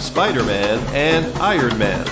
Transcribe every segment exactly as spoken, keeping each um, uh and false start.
Spider-Man and Iron Man.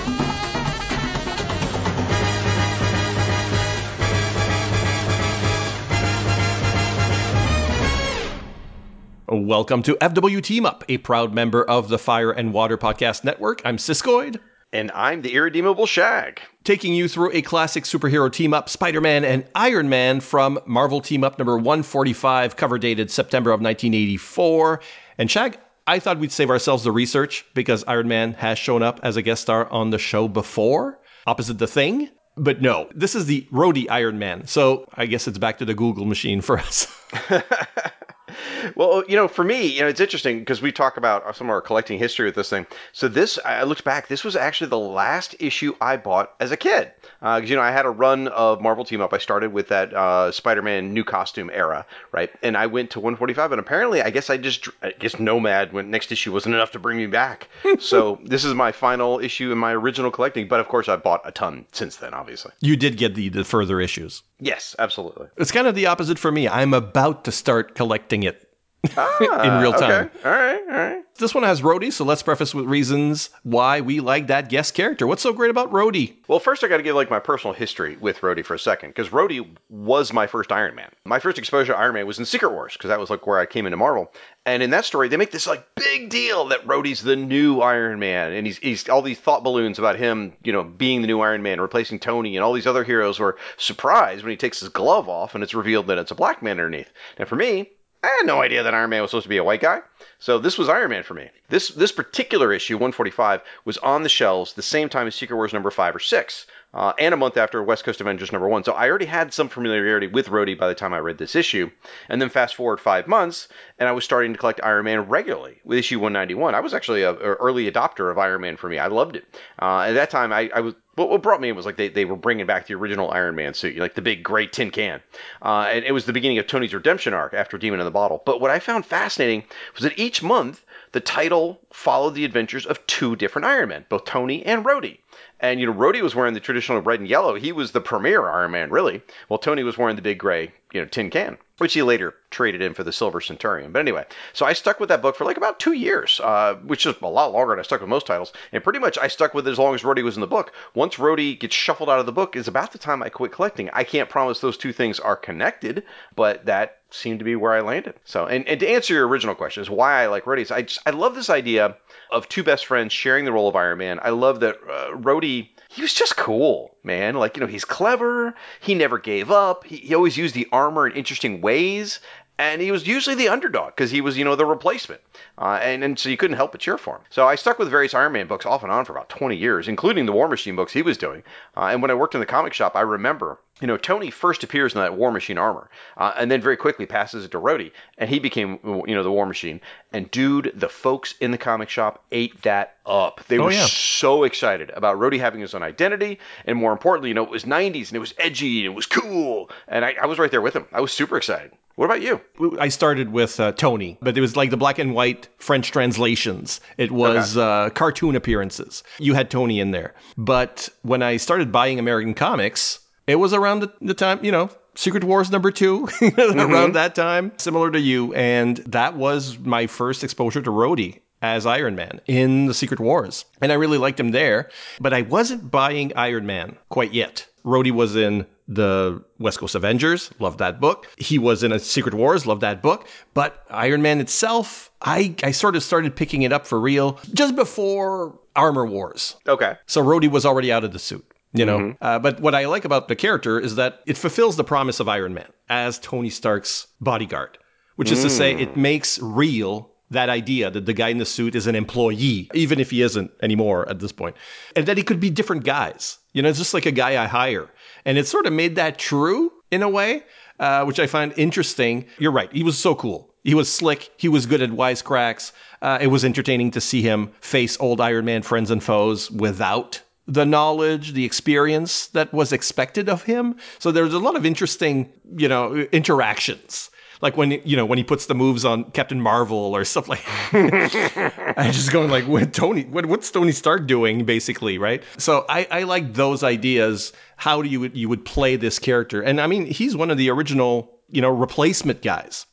Welcome to F W Team Up, a proud member of the Fire and Water Podcast Network. I'm Siskoid. And I'm the irredeemable Shag. Taking you through a classic superhero team-up, Spider-Man and Iron Man from Marvel Team-Up number one forty-five, cover dated September of nineteen eighty-four. And Shag, I thought we'd save ourselves the research because Iron Man has shown up as a guest star on the show before, opposite The Thing. But no, this is the Rhodey Iron Man. So I guess it's back to the Google machine for us. Well, you know, for me, you know, it's interesting because we talk about some of our collecting history with this thing. So this, I looked back, this was actually the last issue I bought as a kid. Because, uh, you know, I had a run of Marvel Team Up. I started with that uh, Spider-Man new costume era, right? And I went to one forty-five, and apparently, I guess I just, I guess Nomad when next issue wasn't enough to bring me back. So this is my final issue in my original collecting. But of course, I've bought a ton since then, obviously. You did get the, the further issues. Yes, absolutely. It's kind of the opposite for me. I'm about to start collecting it. Ah, in real time. Okay. All right, all right. This one has Rhodey, so let's preface with reasons why we like that guest character. What's so great about Rhodey? Well, first I got to give like my personal history with Rhodey for a second, because Rhodey was my first Iron Man. My first exposure to Iron Man was in Secret Wars, because that was like where I came into Marvel. And in that story, they make this like big deal that Rhodey's the new Iron Man, and he's he's all these thought balloons about him, you know, being the new Iron Man, replacing Tony, and all these other heroes were surprised when he takes his glove off and it's revealed that it's a black man underneath. And for me, I had no idea that Iron Man was supposed to be a white guy. So this was Iron Man for me. This this particular issue, one forty-five, was on the shelves the same time as Secret Wars number five or six, uh, and a month after West Coast Avengers number one. So I already had some familiarity with Rhodey by the time I read this issue. And then fast forward five months, and I was starting to collect Iron Man regularly with issue one ninety-one. I was actually an early adopter of Iron Man for me. I loved it. Uh, at that time, I, I was... What brought me in was like they, they were bringing back the original Iron Man suit, like the big gray tin can. Uh, and it was the beginning of Tony's redemption arc after Demon in the Bottle. But what I found fascinating was that each month, the title followed the adventures of two different Iron Men, both Tony and Rhodey. And, you know, Rhodey was wearing the traditional red and yellow. He was the premier Iron Man, really. While Tony was wearing the big gray, you know, tin can, which he later traded in for the Silver Centurion. But anyway, so I stuck with that book for like about two years, uh, which is a lot longer than I stuck with most titles. And pretty much I stuck with it as long as Rhodey was in the book. Once Rhodey gets shuffled out of the book is about the time I quit collecting. I can't promise those two things are connected, but that seemed to be where I landed. So, and, and to answer your original question is why I like Rhodey. I just, I love this idea of two best friends sharing the role of Iron Man. I love that uh, Rhodey, he was just cool, man. Like, you know, he's clever. He never gave up. He, he always used the armor in interesting ways. And he was usually the underdog because he was, you know, the replacement. Uh, and, and so you couldn't help but cheer for him. So I stuck with various Iron Man books off and on for about twenty years, including the War Machine books he was doing. Uh, and when I worked in the comic shop, I remember, you know, Tony first appears in that War Machine armor uh, and then very quickly passes it to Rhodey. And he became, you know, the War Machine. And dude, the folks in the comic shop ate that up. They oh, were yeah. so excited about Rhodey having his own identity. And more importantly, you know, it was nineties and it was edgy and it was cool. And I, I was right there with him. I was super excited. What about you? I started with uh, Tony, but it was like the black and white French translations. It was okay. uh, cartoon appearances. You had Tony in there. But when I started buying American comics, it was around the, the time, you know, Secret Wars number two, mm-hmm. around that time, similar to you. And that was my first exposure to Rhodey as Iron Man in the Secret Wars. And I really liked him there, but I wasn't buying Iron Man quite yet. Rhodey was in the West Coast Avengers, loved that book. He was in a Secret Wars, loved that book. But Iron Man itself, I, I sort of started picking it up for real just before Armor Wars. Okay. So Rhodey was already out of the suit. You know, mm-hmm. uh, but what I like about the character is that it fulfills the promise of Iron Man as Tony Stark's bodyguard, which is mm. to say it makes real that idea that the guy in the suit is an employee, even if he isn't anymore at this point, and that he could be different guys. You know, it's just like a guy I hire. And it sort of made that true in a way, uh, which I find interesting. You're right. He was so cool. He was slick. He was good at wisecracks. Uh, it was entertaining to see him face old Iron Man friends and foes without the knowledge, the experience that was expected of him. So there's a lot of interesting, you know, interactions. Like when, you know, when he puts the moves on Captain Marvel or stuff like that. I'm just going like, what Tony, what, what's Tony Stark doing, basically, right? So I, I like those ideas. How do you, you would play this character? And I mean, he's one of the original, you know, replacement guys. Yeah.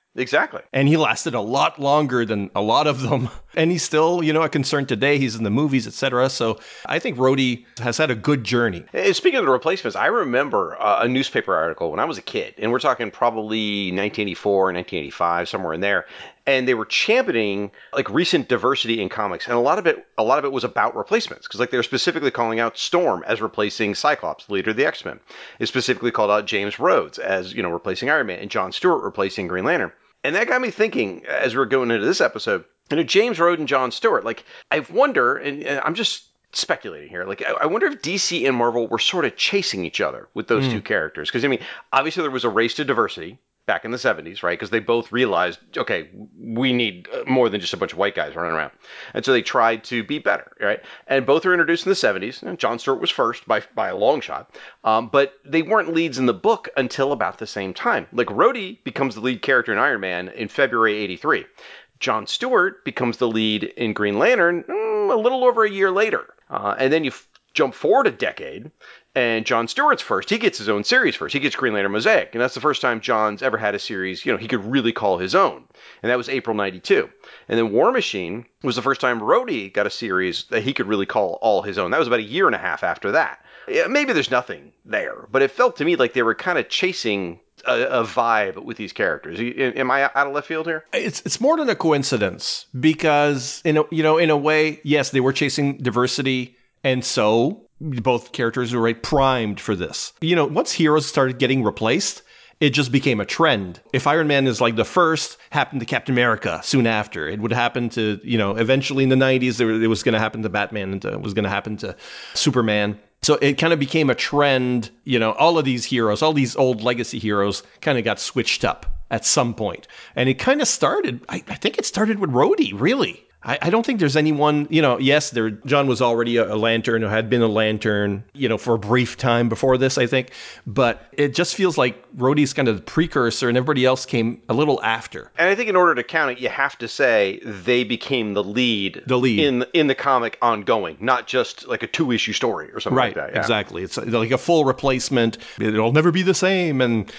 Exactly. And he lasted a lot longer than a lot of them. And he's still, you know, a concern today. He's in the movies, et cetera. So I think Rhodey has had a good journey. And speaking of the replacements, I remember uh, a newspaper article when I was a kid, and we're talking probably nineteen eighty-four, nineteen eighty-five, somewhere in there. And they were championing like recent diversity in comics, and a lot of it, a lot of it was about replacements, because like they were specifically calling out Storm as replacing Cyclops, the leader of the X-Men. It specifically called out James Rhodes as, you know, replacing Iron Man, and John Stewart replacing Green Lantern. And that got me thinking as we we're going into this episode, you know, James Rhodes and John Stewart, like, I wonder, and, and I'm just speculating here, like, I, I wonder if D C and Marvel were sort of chasing each other with those mm. two characters. Because, I mean, obviously there was a race to diversity back in the seventies, right? Because they both realized, okay, we need more than just a bunch of white guys running around. And so they tried to be better, right? And both were introduced in the seventies. And John Stewart was first by by a long shot. Um, but they weren't leads in the book until about the same time. Like, Rhodey becomes the lead character in Iron Man in February eighty-three. John Stewart becomes the lead in Green Lantern mm, a little over a year later. Uh, and then you f- jump forward a decade, and John Stewart's first. He gets his own series first. He gets Green Lantern Mosaic, and that's the first time John's ever had a series, you know, he could really call his own. And that was April ninety-two. And then War Machine was the first time Rhodey got a series that he could really call all his own. That was about a year and a half after that. Yeah, maybe there's nothing there, but it felt to me like they were kind of chasing a, a vibe with these characters. Am I out of left field here? It's it's more than a coincidence, because in a, you know, in a way, yes, they were chasing diversity, and so both characters were right primed for this. You know, once heroes started getting replaced, it just became a trend. If Iron Man is like the first, happened to Captain America soon after. It would happen to, you know, eventually in the nineties, it was going to happen to Batman, and it was going to happen to Superman. So it kind of became a trend. You know, all of these heroes, all these old legacy heroes kind of got switched up at some point. And it kind of started, I, I think it started with Rhodey, really. I, I don't think there's anyone, you know, yes, there. John was already a, a Lantern, or had been a Lantern, you know, for a brief time before this, I think. But it just feels like Rhodey's kind of the precursor, and everybody else came a little after. And I think in order to count it, you have to say they became the lead, the lead. in in the comic ongoing, not just like a two-issue story or something right, like that. Yeah. Exactly. It's like a full replacement. It'll never be the same. And,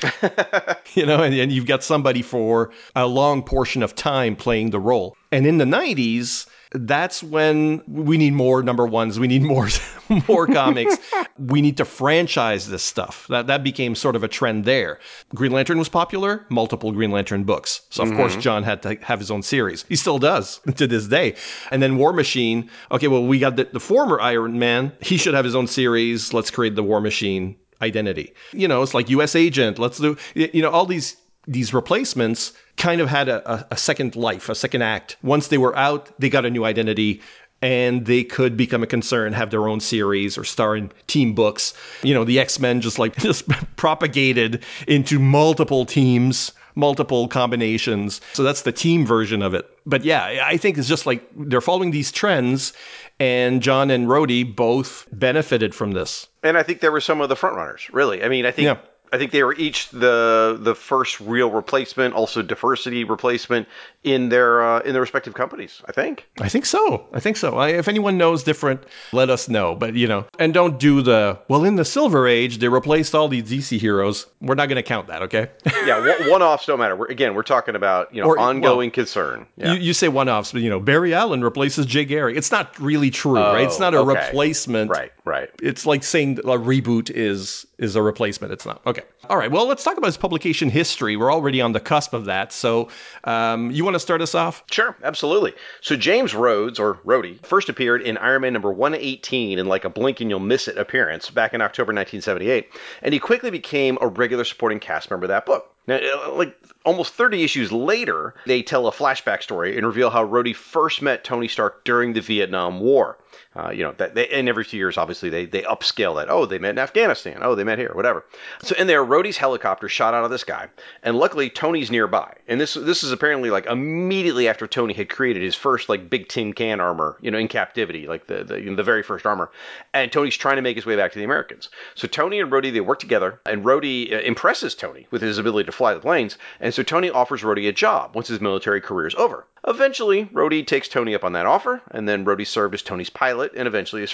you know, and, and you've got somebody for a long portion of time playing the role. And in the nineties, that's when we need more number ones. We need more more comics. We need to franchise this stuff. That that became sort of a trend there. Green Lantern was popular, multiple Green Lantern books. So, of mm-hmm. course, John had to have his own series. He still does to this day. And then War Machine. Okay, well, we got the, the former Iron Man. He should have his own series. Let's create the War Machine identity. You know, it's like U S Agent. Let's do, you know, all these these replacements kind of had a, a second life, a second act. Once they were out, they got a new identity, and they could become a concern, have their own series, or star in team books. You know, the X-Men just like just propagated into multiple teams, multiple combinations. So that's the team version of it. But yeah, I think it's just like they're following these trends, and John and Rhodey both benefited from this. And I think they were some of the frontrunners, really. I mean, I think... Yeah. I think they were each the the first real replacement, also diversity replacement in their uh, in their respective companies. I think. I think so. I think so. I, if anyone knows different, let us know. But you know, and don't do the well. In the Silver Age, they replaced all these D C heroes. We're not going to count that. Okay. Yeah, one offs don't matter. We're, again, we're talking about you know or, ongoing well, concern. Yeah. You, you say one offs, but you know, Barry Allen replaces Jay Garrick. It's not really true, oh, right? It's not a okay. replacement. Right. Right. It's like saying a reboot is is a replacement. It's not. Okay. All right. Well, let's talk about his publication history. We're already on the cusp of that. So um, you want to start us off? Sure. Absolutely. So James Rhodes, or Rhodey, first appeared in Iron Man number one eighteen in like a blink and you'll miss it appearance back in October nineteen seventy-eight. And he quickly became a regular supporting cast member of that book. Now, like almost thirty issues later, they tell a flashback story and reveal how Rhodey first met Tony Stark during the Vietnam War. Uh, you know, that they, and every few years, obviously, they they upscale that. Oh, they met in Afghanistan. Oh, they met here, whatever. So in there, Rhodey's helicopter shot out of the sky, and luckily Tony's nearby. And this this is apparently like immediately after Tony had created his first like big tin can armor, you know, in captivity, like the the, you know, the very first armor. And Tony's trying to make his way back to the Americans. So Tony and Rhodey, they work together, and Rhodey uh, impresses Tony with his ability to fly the planes. And so Tony offers Rhodey a job once his military career is over. Eventually, Rhodey takes Tony up on that offer, and then Rhodey served as Tony's pilot and eventually his friend.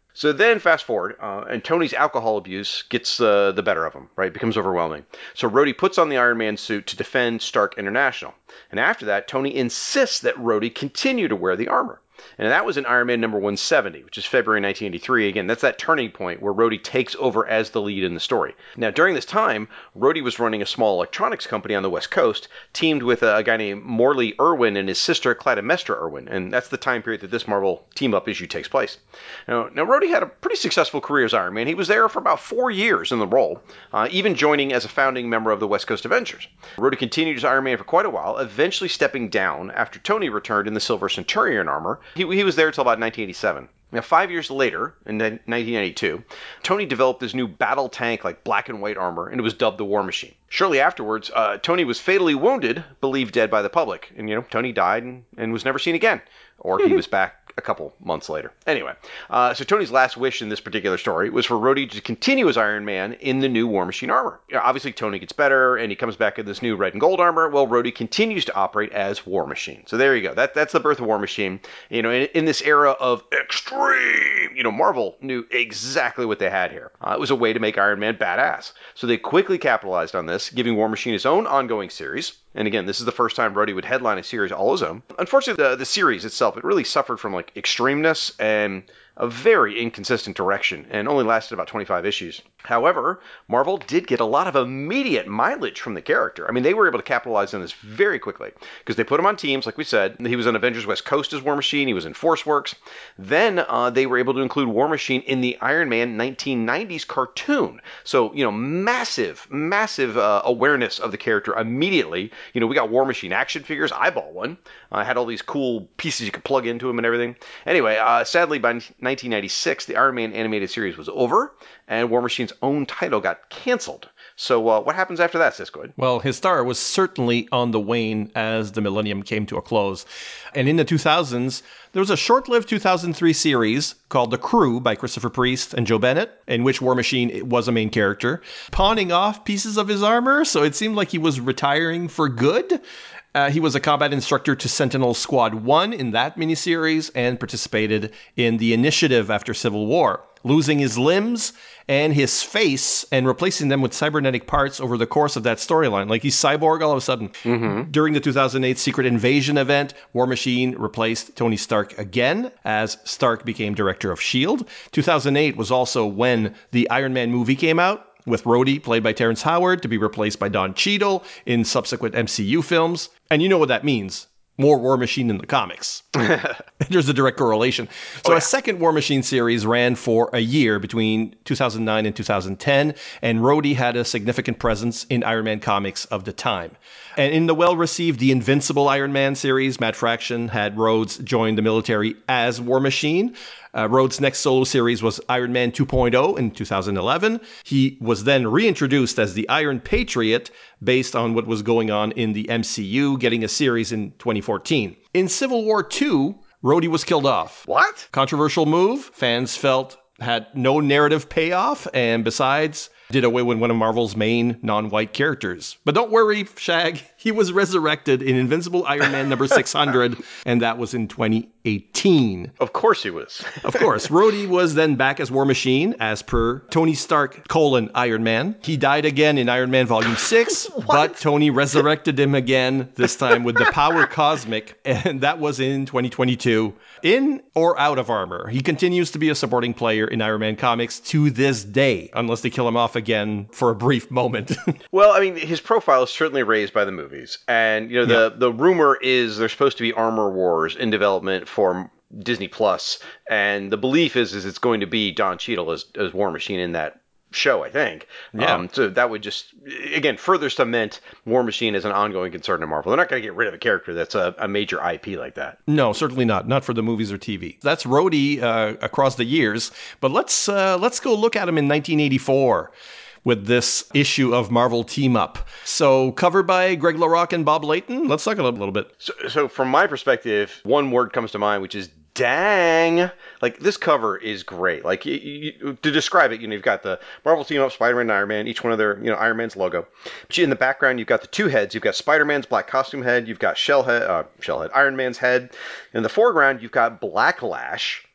So then fast forward, uh, and Tony's alcohol abuse gets uh, the better of him, right? It becomes overwhelming. So Rhodey puts on the Iron Man suit to defend Stark International. And after that, Tony insists that Rhodey continue to wear the armor. And that was in Iron Man number one seventy, which is February nineteen eighty-three. Again, that's that turning point where Rhodey takes over as the lead in the story. Now, during this time, Rhodey was running a small electronics company on the West Coast, teamed with a, a guy named Morley Irwin and his sister Clytemnestra Irwin. And that's the time period that this Marvel team-up issue takes place. Now, now, Rhodey had a pretty successful career as Iron Man. He was there for about four years in the role, uh, even joining as a founding member of the West Coast Avengers. Rhodey continued as Iron Man for quite a while, eventually stepping down after Tony returned in the Silver Centurion armor. He, he was there until about nineteen eighty-seven. Now, five years later, in nineteen ninety-two, Tony developed this new battle tank, like black and white armor, and it was dubbed the War Machine. Shortly afterwards, uh, Tony was fatally wounded, believed dead by the public. And, you know, Tony died and, and was never seen again. Or he was back a couple months later. Anyway, uh, so Tony's last wish in this particular story was for Rhodey to continue as Iron Man in the new War Machine armor. You know, obviously, Tony gets better, and he comes back in this new red and gold armor. Well, Rhodey continues to operate as War Machine. So there you go. That That's the birth of War Machine. You know, in, in this era of extreme, you know, Marvel knew exactly what they had here. Uh, it was a way to make Iron Man badass. So they quickly capitalized on this, giving War Machine his own ongoing series. And again, this is the first time Rhodey would headline a series all his own. Unfortunately, the, the series itself, it really suffered from like extremeness and a very inconsistent direction, and only lasted about twenty-five issues. However, Marvel did get a lot of immediate mileage from the character. I mean, they were able to capitalize on this very quickly, because they put him on teams, like we said. He was on Avengers West Coast as War Machine, he was in Force Works. Then uh, they were able to include War Machine in the Iron Man nineteen nineties cartoon. So, you know, massive, massive uh, awareness of the character immediately. You know, we got War Machine action figures. I bought one. I uh, had all these cool pieces you could plug into them and everything. Anyway, uh, sadly, by nineteen ninety-six, the Iron Man animated series was over, and War Machine's own title got canceled. So uh, what happens after that, Siskoid? Well, his star was certainly on the wane as the millennium came to a close. And in the two thousands, there was a short-lived two thousand three series called The Crew by Christopher Priest and Joe Bennett, in which War Machine was a main character, pawning off pieces of his armor, so it seemed like he was retiring for good. Uh, he was a combat instructor to Sentinel Squad one in that miniseries and participated in the Initiative after Civil War, losing his limbs and his face and replacing them with cybernetic parts over the course of that storyline. Like he's cyborg all of a sudden. Mm-hmm. During the two thousand eight Secret Invasion event, War Machine replaced Tony Stark again as Stark became director of S H I E L D. two thousand eight was also when the Iron Man movie came out, with Rhodey, played by Terrence Howard, to be replaced by Don Cheadle in subsequent M C U films. And you know what that means. More War Machine in the comics. There's a direct correlation. So oh, yeah. A second War Machine series ran for a year between two thousand nine and two thousand ten, and Rhodey had a significant presence in Iron Man comics of the time. And in the well-received The Invincible Iron Man series, Matt Fraction had Rhodes join the military as War Machine. Uh, Rhodes' next solo series was Iron Man two point oh in two thousand eleven. He was then reintroduced as the Iron Patriot based on what was going on in the M C U, getting a series in twenty fourteen. In Civil War two, Rhodey was killed off. What? Controversial move. Fans felt had no narrative payoff, and besides, did away with one of Marvel's main non-white characters. But don't worry, Shag, he was resurrected in Invincible Iron Man number six hundred, and that was in twenty eighteen. Of course he was. Of course. Rhodey was then back as War Machine, as per Tony Stark, colon, Iron Man. He died again in Iron Man Volume six, but Tony resurrected him again, this time with the Power Cosmic, and that was in twenty twenty-two. In or out of armor, he continues to be a supporting player in Iron Man comics to this day, unless they kill him off again for a brief moment. Well, I mean, his profile is certainly raised by the movies. And, you know, the, yeah. the rumor is there's supposed to be Armor Wars in development for Disney Plus, and the belief is is it's going to be Don Cheadle as, as War Machine in that show, I think. Yeah. Um, so that would just, again, further cement War Machine as an ongoing concern in Marvel. They're not going to get rid of a character that's a, a major I P like that. No, certainly not. Not for the movies or T V. That's Rhodey uh, across the years. But let's uh, let's go look at him in nineteen eighty-four. With this issue of Marvel Team Up. So, covered by Greg LaRocque and Bob Layton. Let's talk a little, little bit. So, so, from my perspective, one word comes to mind, which is dang. Like, this cover is great. Like, you, you, to describe it, you know, you've got the Marvel Team Up, Spider-Man and Iron Man, each one of their, you know, Iron Man's logo. In the background, you've got the two heads. You've got Spider-Man's black costume head. You've got Shellhead, uh, Shellhead, Iron Man's head. In the foreground, you've got Black Lash.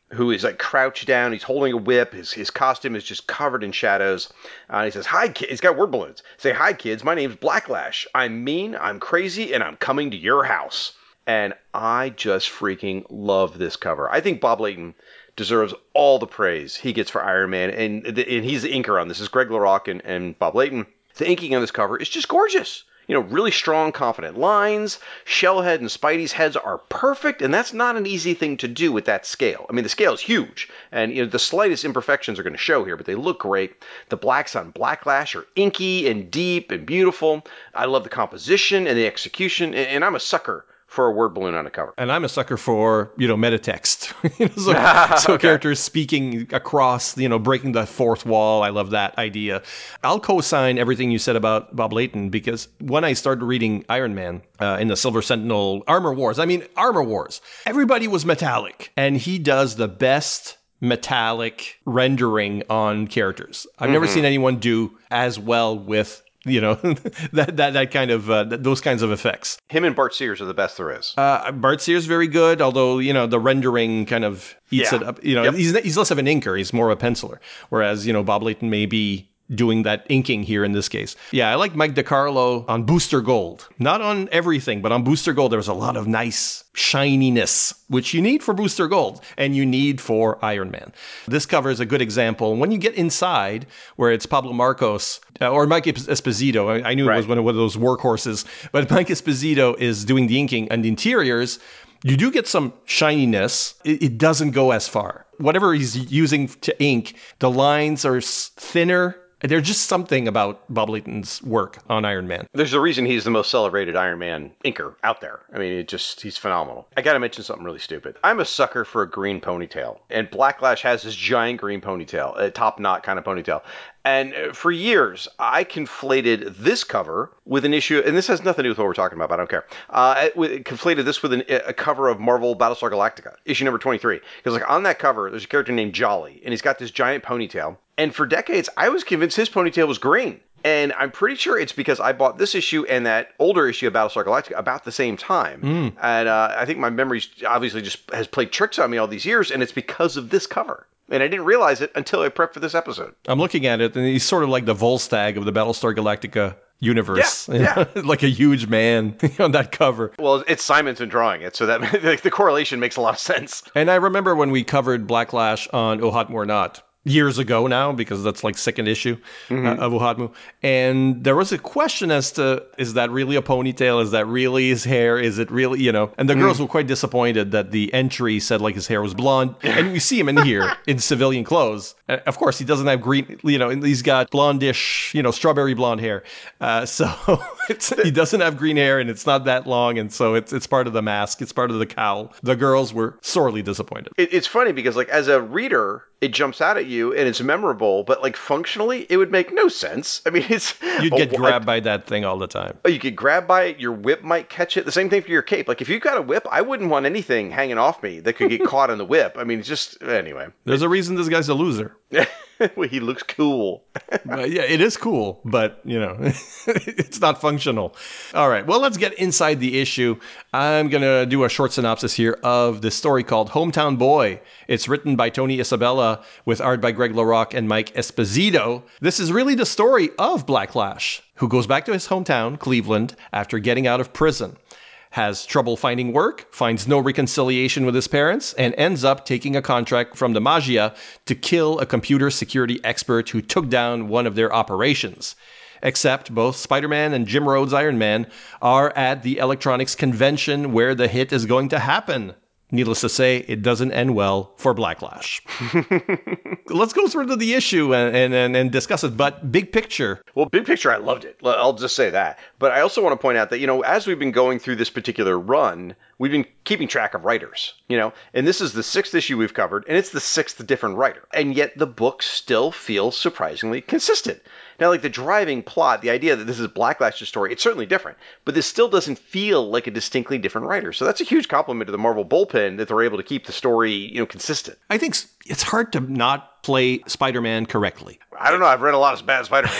who is like crouched down. He's holding a whip. His his costume is just covered in shadows. Uh, and he says, "Hi, kid." He's got word balloons. Say, "Hi, kids. My name's Blacklash. I'm mean, I'm crazy, and I'm coming to your house." And I just freaking love this cover. I think Bob Layton deserves all the praise he gets for Iron Man. And, and he's the inker on this. This is Greg LaRocque and, and Bob Layton. The inking on this cover is just gorgeous. You know, really strong, confident lines. Shellhead and Spidey's heads are perfect, and that's not an easy thing to do with that scale. I mean, the scale is huge, and you know the slightest imperfections are going to show here, but they look great. The blacks on Blacklash are inky and deep and beautiful. I love the composition and the execution, and, and I'm a sucker for a word balloon on a cover. And I'm a sucker for, you know, metatext. so so okay. characters speaking across, you know, breaking the fourth wall. I love that idea. I'll co-sign everything you said about Bob Layton, because when I started reading Iron Man uh, in the Silver Sentinel Armor Wars, I mean, Armor Wars, everybody was metallic. And he does the best metallic rendering on characters. I've mm-hmm. never seen anyone do as well with You know, that that that kind of uh, those kinds of effects. Him and Bart Sears are the best there is. Uh, Bart Sears very good, although you know the rendering kind of eats yeah. it up. You know, yep. he's he's less of an inker; he's more of a penciler. Whereas you know Bob Layton may be doing that inking here in this case. Yeah, I like Mike DeCarlo on Booster Gold. Not on everything, but on Booster Gold, there was a lot of nice shininess, which you need for Booster Gold and you need for Iron Man. This cover is a good example. When you get inside, where it's Pablo Marcos, uh, or Mike Esposito, I, I knew right. it was one of, one of those workhorses, but Mike Esposito is doing the inking and the interiors. You do get some shininess. It, it doesn't go as far. Whatever he's using to ink, the lines are thinner. There's just something about Bob Layton's work on Iron Man. There's a reason he's the most celebrated Iron Man inker out there. I mean, it just he's phenomenal. I got to mention something really stupid. I'm a sucker for a green ponytail, and Blacklash has this giant green ponytail, a top knot kind of ponytail. And for years, I conflated this cover with an issue, and this has nothing to do with what we're talking about, but I don't care. Uh, I conflated this with an, a cover of Marvel Battlestar Galactica, issue number twenty-three. Because like on that cover, there's a character named Jolly, and he's got this giant ponytail. And for decades, I was convinced his ponytail was green. And I'm pretty sure it's because I bought this issue and that older issue of Battlestar Galactica about the same time. Mm. And uh, I think my memory obviously just has played tricks on me all these years, and it's because of this cover. And I didn't realize it until I prepped for this episode. I'm looking at it, and he's sort of like the Volstagg of the Battlestar Galactica universe. Yeah, yeah. Like a huge man on that cover. Well, it's Simonson drawing it, so that the correlation makes a lot of sense. And I remember when we covered Blacklash on Oh Hot More Not, years ago now, because that's like second issue mm-hmm. uh, of Uhatmu. And there was a question as to, is that really a ponytail? Is that really his hair? Is it really, you know? And the mm. girls were quite disappointed that the entry said like his hair was blonde. And you see him in here in civilian clothes. Uh, of course, he doesn't have green, you know, he's got blondish, you know, strawberry blonde hair. Uh, so it's, he doesn't have green hair and it's not that long. And so it's it's part of the mask. It's part of the cowl. The girls were sorely disappointed. It, it's funny because like as a reader, it jumps out at you and it's memorable, but like functionally, it would make no sense. I mean, it's you'd get oh, grabbed I, by that thing all the time. Oh, you get grabbed by it. Your whip might catch it. The same thing for your cape. Like if you got a whip, I wouldn't want anything hanging off me that could get caught in the whip. I mean, it's just anyway. There's a reason this guy's a loser. Well, he looks cool. But yeah, it is cool, but you know, it's not functional. All right, well, let's get inside the issue. I'm gonna do a short synopsis here of this story called Hometown Boy. It's written by Tony Isabella with art by Greg LaRocque and Mike Esposito. This is really the story of Blacklash, who goes back to his hometown, Cleveland, after getting out of prison. Has trouble finding work, finds no reconciliation with his parents, and ends up taking a contract from the Magia to kill a computer security expert who took down one of their operations. Except both Spider-Man and Jim Rhodes Iron Man are at the electronics convention where the hit is going to happen. Needless to say, it doesn't end well for Blacklash. Let's go through to the issue and, and, and discuss it. But big picture. Well, big picture, I loved it. I'll just say that. But I also want to point out that, you know, as we've been going through this particular run, we've been keeping track of writers, you know, and this is the sixth issue we've covered, and it's the sixth different writer. And yet the book still feels surprisingly consistent. Now, like the driving plot, the idea that this is Blacklash's story, it's certainly different, but this still doesn't feel like a distinctly different writer. So that's a huge compliment to the Marvel bullpen that they're able to keep the story, you know, consistent. I think it's hard to not play Spider-Man correctly. I don't know. I've read a lot of bad Spider-Man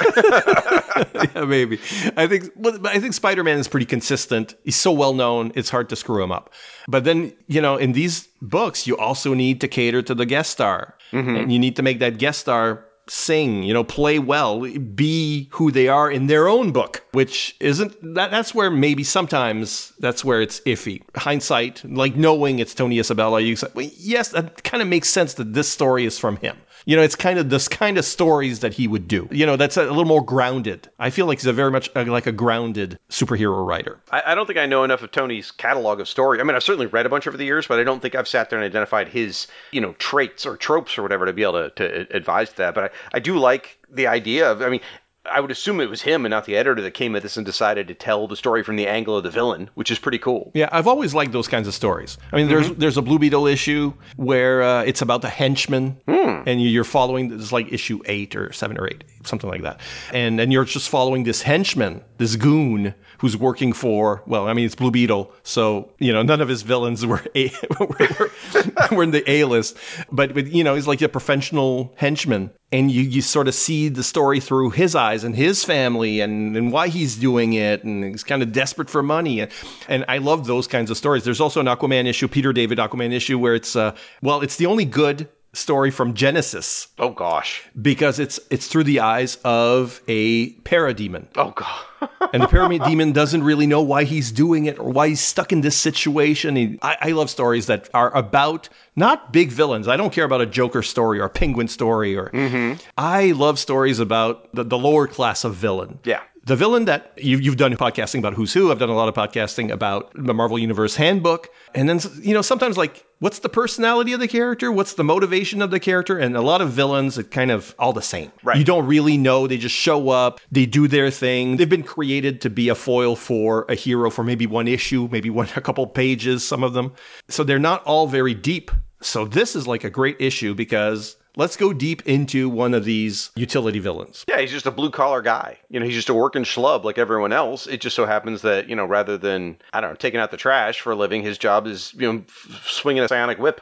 comics. Yeah, maybe. I think well, I think Spider-Man is pretty consistent. He's so well known, it's hard to screw him up. But then, you know, in these books, you also need to cater to the guest star. Mm-hmm. And you need to make that guest star sing, you know, play well, be who they are in their own book, which isn't, that. that's where maybe sometimes that's where it's iffy. Hindsight, like knowing it's Tony Isabella, you say, well, yes, that kind of makes sense that this story is from him. You know, it's kind of this kind of stories that he would do. You know, that's a, a little more grounded. I feel like he's a very much uh, like a grounded superhero writer. I, I don't think I know enough of Tony's catalog of story. I mean, I've certainly read a bunch over the years, but I don't think I've sat there and identified his, you know, traits or tropes or whatever to be able to, to advise that. But I, I do like the idea of, I mean, I would assume it was him and not the editor that came at this and decided to tell the story from the angle of the villain, which is pretty cool. Yeah, I've always liked those kinds of stories. I mean, there's mm-hmm. there's a Blue Beetle issue where uh, it's about the henchman, hmm. and you're following, it's like issue eight or seven or eight, something like that. And and you're just following this henchman, this goon, who's working for, well, I mean, it's Blue Beetle, so, you know, none of his villains were a, were, were in the A-list. But, but, you know, he's like a professional henchman. And you, you sort of see the story through his eyes and his family and, and why he's doing it. And he's kind of desperate for money. And, and I love those kinds of stories. There's also an Aquaman issue, Peter David Aquaman issue, where it's, uh, well, it's the only good story from Genesis. Oh, gosh. Because it's it's through the eyes of a parademon. Oh, God. And the parademon doesn't really know why he's doing it or why he's stuck in this situation. He, I, I love stories that are about not big villains. I don't care about a Joker story or a Penguin story. Or mm-hmm. I love stories about the, the lower class of villain. Yeah. The villain that you've, you've done podcasting about Who's Who. I've done a lot of podcasting about the Marvel Universe Handbook. And then, you know, sometimes like, what's the personality of the character? What's the motivation of the character? And a lot of villains, it kind of all the same. Right. You don't really know. They just show up. They do their thing. They've been created to be a foil for a hero for maybe one issue, maybe one a couple pages, some of them. So they're not all very deep. So this is like a great issue because let's go deep into one of these utility villains. Yeah, he's just a blue-collar guy. You know, he's just a working schlub like everyone else. It just so happens that, you know, rather than, I don't know, taking out the trash for a living, his job is, you know, f- swinging a psionic whip.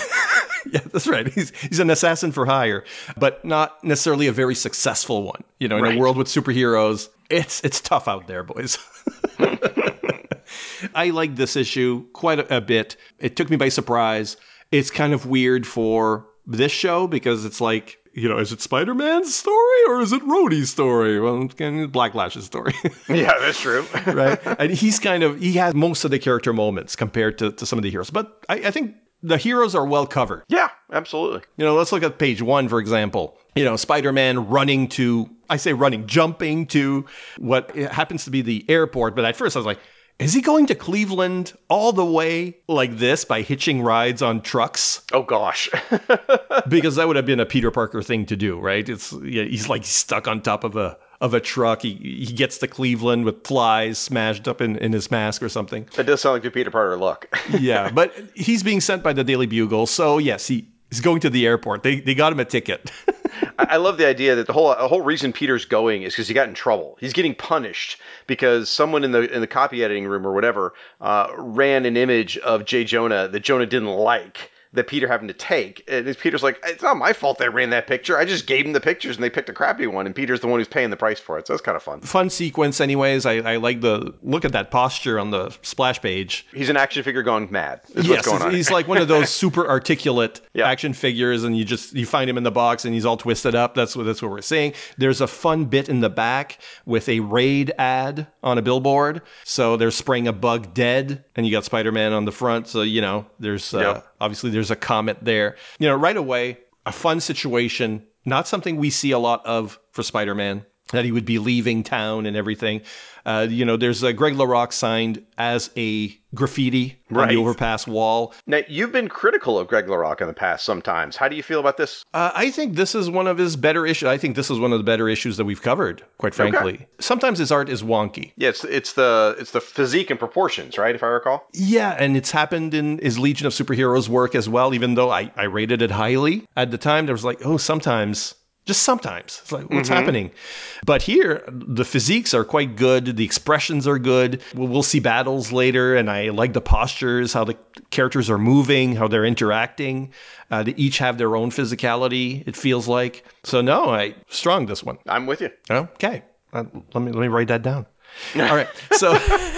Yeah, that's right. He's he's an assassin for hire, but not necessarily a very successful one. You know, in right. a world with superheroes, it's it's tough out there, boys. I like this issue quite a, a bit. It took me by surprise. It's kind of weird for this show because it's like, you know, is it Spider-Man's story or is it Rhodey's story? Well, it's Black Lash's story. Yeah, that's true. Right? And he's kind of, he has most of the character moments compared to, to some of the heroes. But I, I think the heroes are well covered. Yeah, absolutely. You know, let's look at page one, for example. You know, Spider-Man running to, I say running, jumping to what happens to be the airport. But at first I was like, is he going to Cleveland all the way like this by hitching rides on trucks? Oh, gosh. Because that would have been a Peter Parker thing to do, right? It's yeah, he's like stuck on top of a of a truck. He he gets to Cleveland with flies smashed up in, in his mask or something. That does sound like the Peter Parker look. Yeah, but he's being sent by the Daily Bugle. So, yes, he, he's going to the airport. They they got him a ticket. I love the idea that the whole the whole reason Peter's going is because he got in trouble. He's getting punished because someone in the in the copy editing room or whatever uh, ran an image of J. Jonah that Jonah didn't like, that Peter happened to take. And Peter's like, it's not my fault they ran that picture. I just gave them the pictures and they picked a crappy one. And Peter's the one who's paying the price for it. So that's kind of fun. Fun sequence anyways. I, I like the look at that posture on the splash page. He's an action figure gone mad. Is yes, what's going on. He's like one of those super articulate yeah. action figures. And you just, you find him in the box and he's all twisted up. That's what, that's what we're seeing. There's a fun bit in the back with a Raid ad on a billboard. So they're spraying a bug dead and you got Spider-Man on the front. So, you know, there's, uh, yep. obviously there's a comet there. You know, right away, a fun situation, not something we see a lot of for Spider-Man, that he would be leaving town and everything. Uh, you know, there's a Greg LaRocque signed as a graffiti right. on the overpass wall. Now, you've been critical of Greg LaRocque in the past sometimes. How do you feel about this? Uh, I think this is one of his better issues. I think this is one of the better issues that we've covered, quite frankly. Okay. Sometimes his art is wonky. Yeah, it's, it's the it's the physique and proportions, right, if I recall? Yeah, and it's happened in his Legion of Superheroes work as well, even though I, I rated it highly. At the time, there was like, oh, sometimes Just sometimes. It's like, what's mm-hmm. happening? But here, the physiques are quite good. The expressions are good. We'll, we'll see battles later, and I like the postures, how the characters are moving, how they're interacting. Uh, they each have their own physicality, it feels like. So no, I strong this one. I'm with you. Okay. Uh, let me let me write that down. All right. So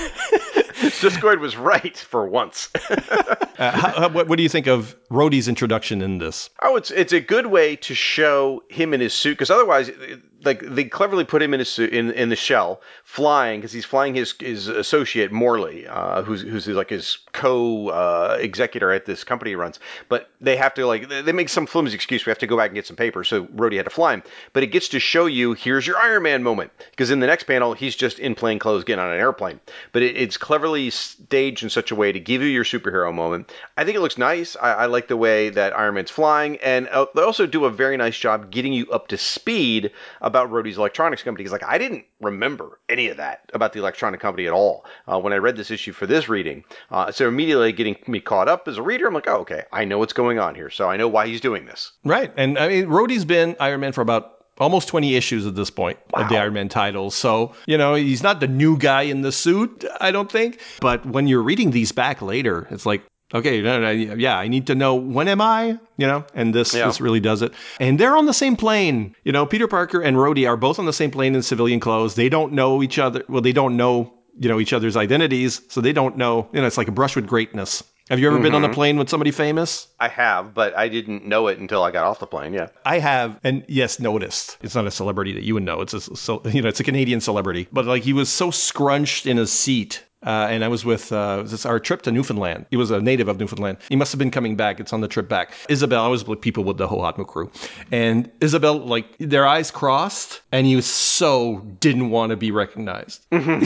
Discord was right for once. uh, how, what, what do you think of Rhodey's introduction in this? Oh, it's it's a good way to show him in his suit, because otherwise, like, they cleverly put him in his suit, in in the shell, flying, because he's flying his his associate Morley, uh, who's who's like his co uh, executor at this company he runs. But they have to like they make some flimsy excuse. We have to go back and get some paper, so Rhodey had to fly him. But it gets to show you, here's your Iron Man moment, because in the next panel he's just in plain clothes getting on an airplane. But it, it's cleverly staged in such a way to give you your superhero moment. I think it looks nice. I, I like the way that Iron Man's flying, and uh, they also do a very nice job getting you up to speed about Rhodey's electronics company. Because like I didn't remember any of that about the electronic company at all uh, when I read this issue for this reading. Uh, so immediately getting me caught up as a reader, I'm like, oh, okay, I know what's going on here, so I know why he's doing this. Right, and I mean, Rhodey's been Iron Man for about almost twenty issues at this point wow. of the Iron Man titles. So, you know, he's not the new guy in the suit, I don't think. But when you're reading these back later, it's like, okay, yeah, I need to know, when am I? You know, and this yeah. this really does it. And they're on the same plane. You know, Peter Parker and Rhodey are both on the same plane in civilian clothes. They don't know each other. Well, they don't know, you know, each other's identities. So they don't know, you know, it's like a brush with greatness. Have you ever mm-hmm. been on a plane with somebody famous? I have, but I didn't know it until I got off the plane, yeah. I have, and yes, noticed. It's not a celebrity that you would know. It's a, so, you know, it's a Canadian celebrity. But like, he was so scrunched in his seat. Uh, and I was with uh, this our trip to Newfoundland. He was a native of Newfoundland. He must have been coming back. It's on the trip back. Isabel, I was with people with the Hohatma crew. And Isabel, like, their eyes crossed, and he was so didn't want to be recognized.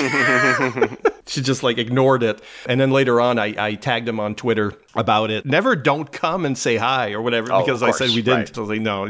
She just like ignored it. And then later on, I, I tagged him on Twitter about it. Never don't come and say hi or whatever, oh, because I said we didn't. Right. So I was like, no.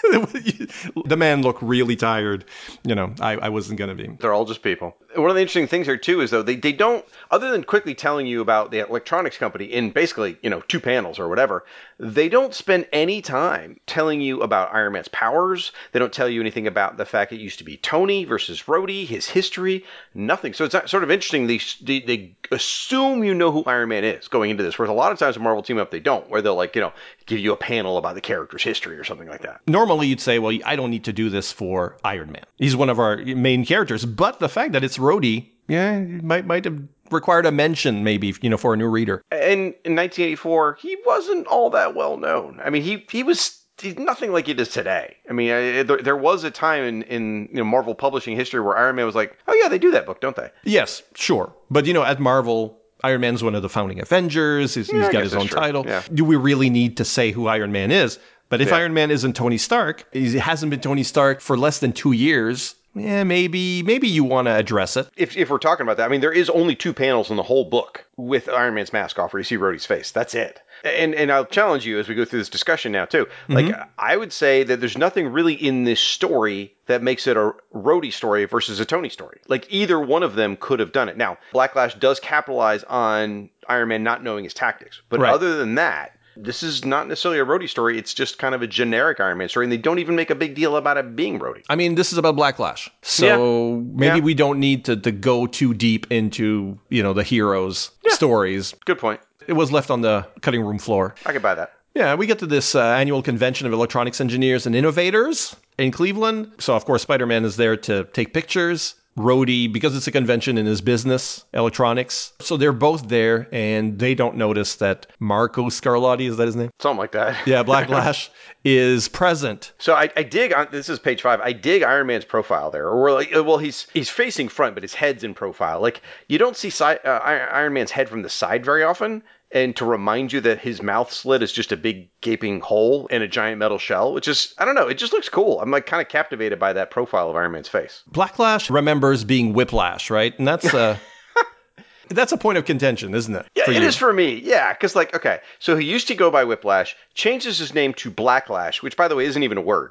The man looked really tired. You know, I, I wasn't going to be. They're all just people. One of the interesting things here, too, is, though, they, they don't, other than quickly telling you about the electronics company in basically, you know, two panels or whatever, they don't spend any time telling you about Iron Man's powers. They don't tell you anything about the fact it used to be Tony versus Rhodey, his history, nothing. So it's sort of interesting. They, they, they assume you know who Iron Man is going into this, whereas a lot of times in Marvel Team Up, they don't, where they'll, like, you know, give you a panel about the character's history or something like that. Normally, you'd say, well, I don't need to do this for Iron Man. He's one of our main characters. But the fact that it's Rhodey, yeah, might might have required a mention, maybe, you know, for a new reader. And in nineteen eighty-four, he wasn't all that well known. I mean, he he was he's nothing like it is today. I mean, I, there, there was a time in, in you know, Marvel publishing history where Iron Man was like, oh yeah, they do that book, don't they? Yes, sure. But, you know, at Marvel, Iron Man's one of the founding Avengers. He's, yeah, he's got his own true. title. Yeah. Do we really need to say who Iron Man is? But if yeah. Iron Man isn't Tony Stark, he hasn't been Tony Stark for less than two years... Yeah, maybe maybe you want to address it. If if we're talking about that, I mean, there is only two panels in the whole book with Iron Man's mask off where you see Rhodey's face. That's it. And and I'll challenge you as we go through this discussion now, too. Like, mm-hmm. I would say that there's nothing really in this story that makes it a Rhodey story versus a Tony story. Like, either one of them could have done it. Now, Blacklash does capitalize on Iron Man not knowing his tactics. But right. other than that, this is not necessarily a Rhodey story. It's just kind of a generic Iron Man story, and they don't even make a big deal about it being Rhodey. I mean, this is about Blacklash, so yeah. maybe yeah. we don't need to, to go too deep into, you know, the heroes' yeah. stories. Good point. It was left on the cutting room floor. I could buy that. Yeah, we get to this uh, annual convention of electronics engineers and innovators in Cleveland. So, of course, Spider-Man is there to take pictures. Rhodey, because it's a convention in his business, electronics. So they're both there, and they don't notice that Marco Scarlatti, is that his name? Something like that. Yeah, Blacklash is present. So I, I dig, on, this is page five, I dig Iron Man's profile there. Or like, well, he's he's facing front, but his head's in profile. Like, you don't see side, uh, Iron Man's head from the side very often. And to remind you that his mouth slit is just a big gaping hole in a giant metal shell, which is, I don't know, it just looks cool. I'm like kind of captivated by that profile of Iron Man's face. Blacklash remembers being Whiplash, right? And that's uh, that's a point of contention, isn't it? Yeah, it you? is for me. Yeah, because like, okay, so he used to go by Whiplash, changes his name to Blacklash, which by the way isn't even a word.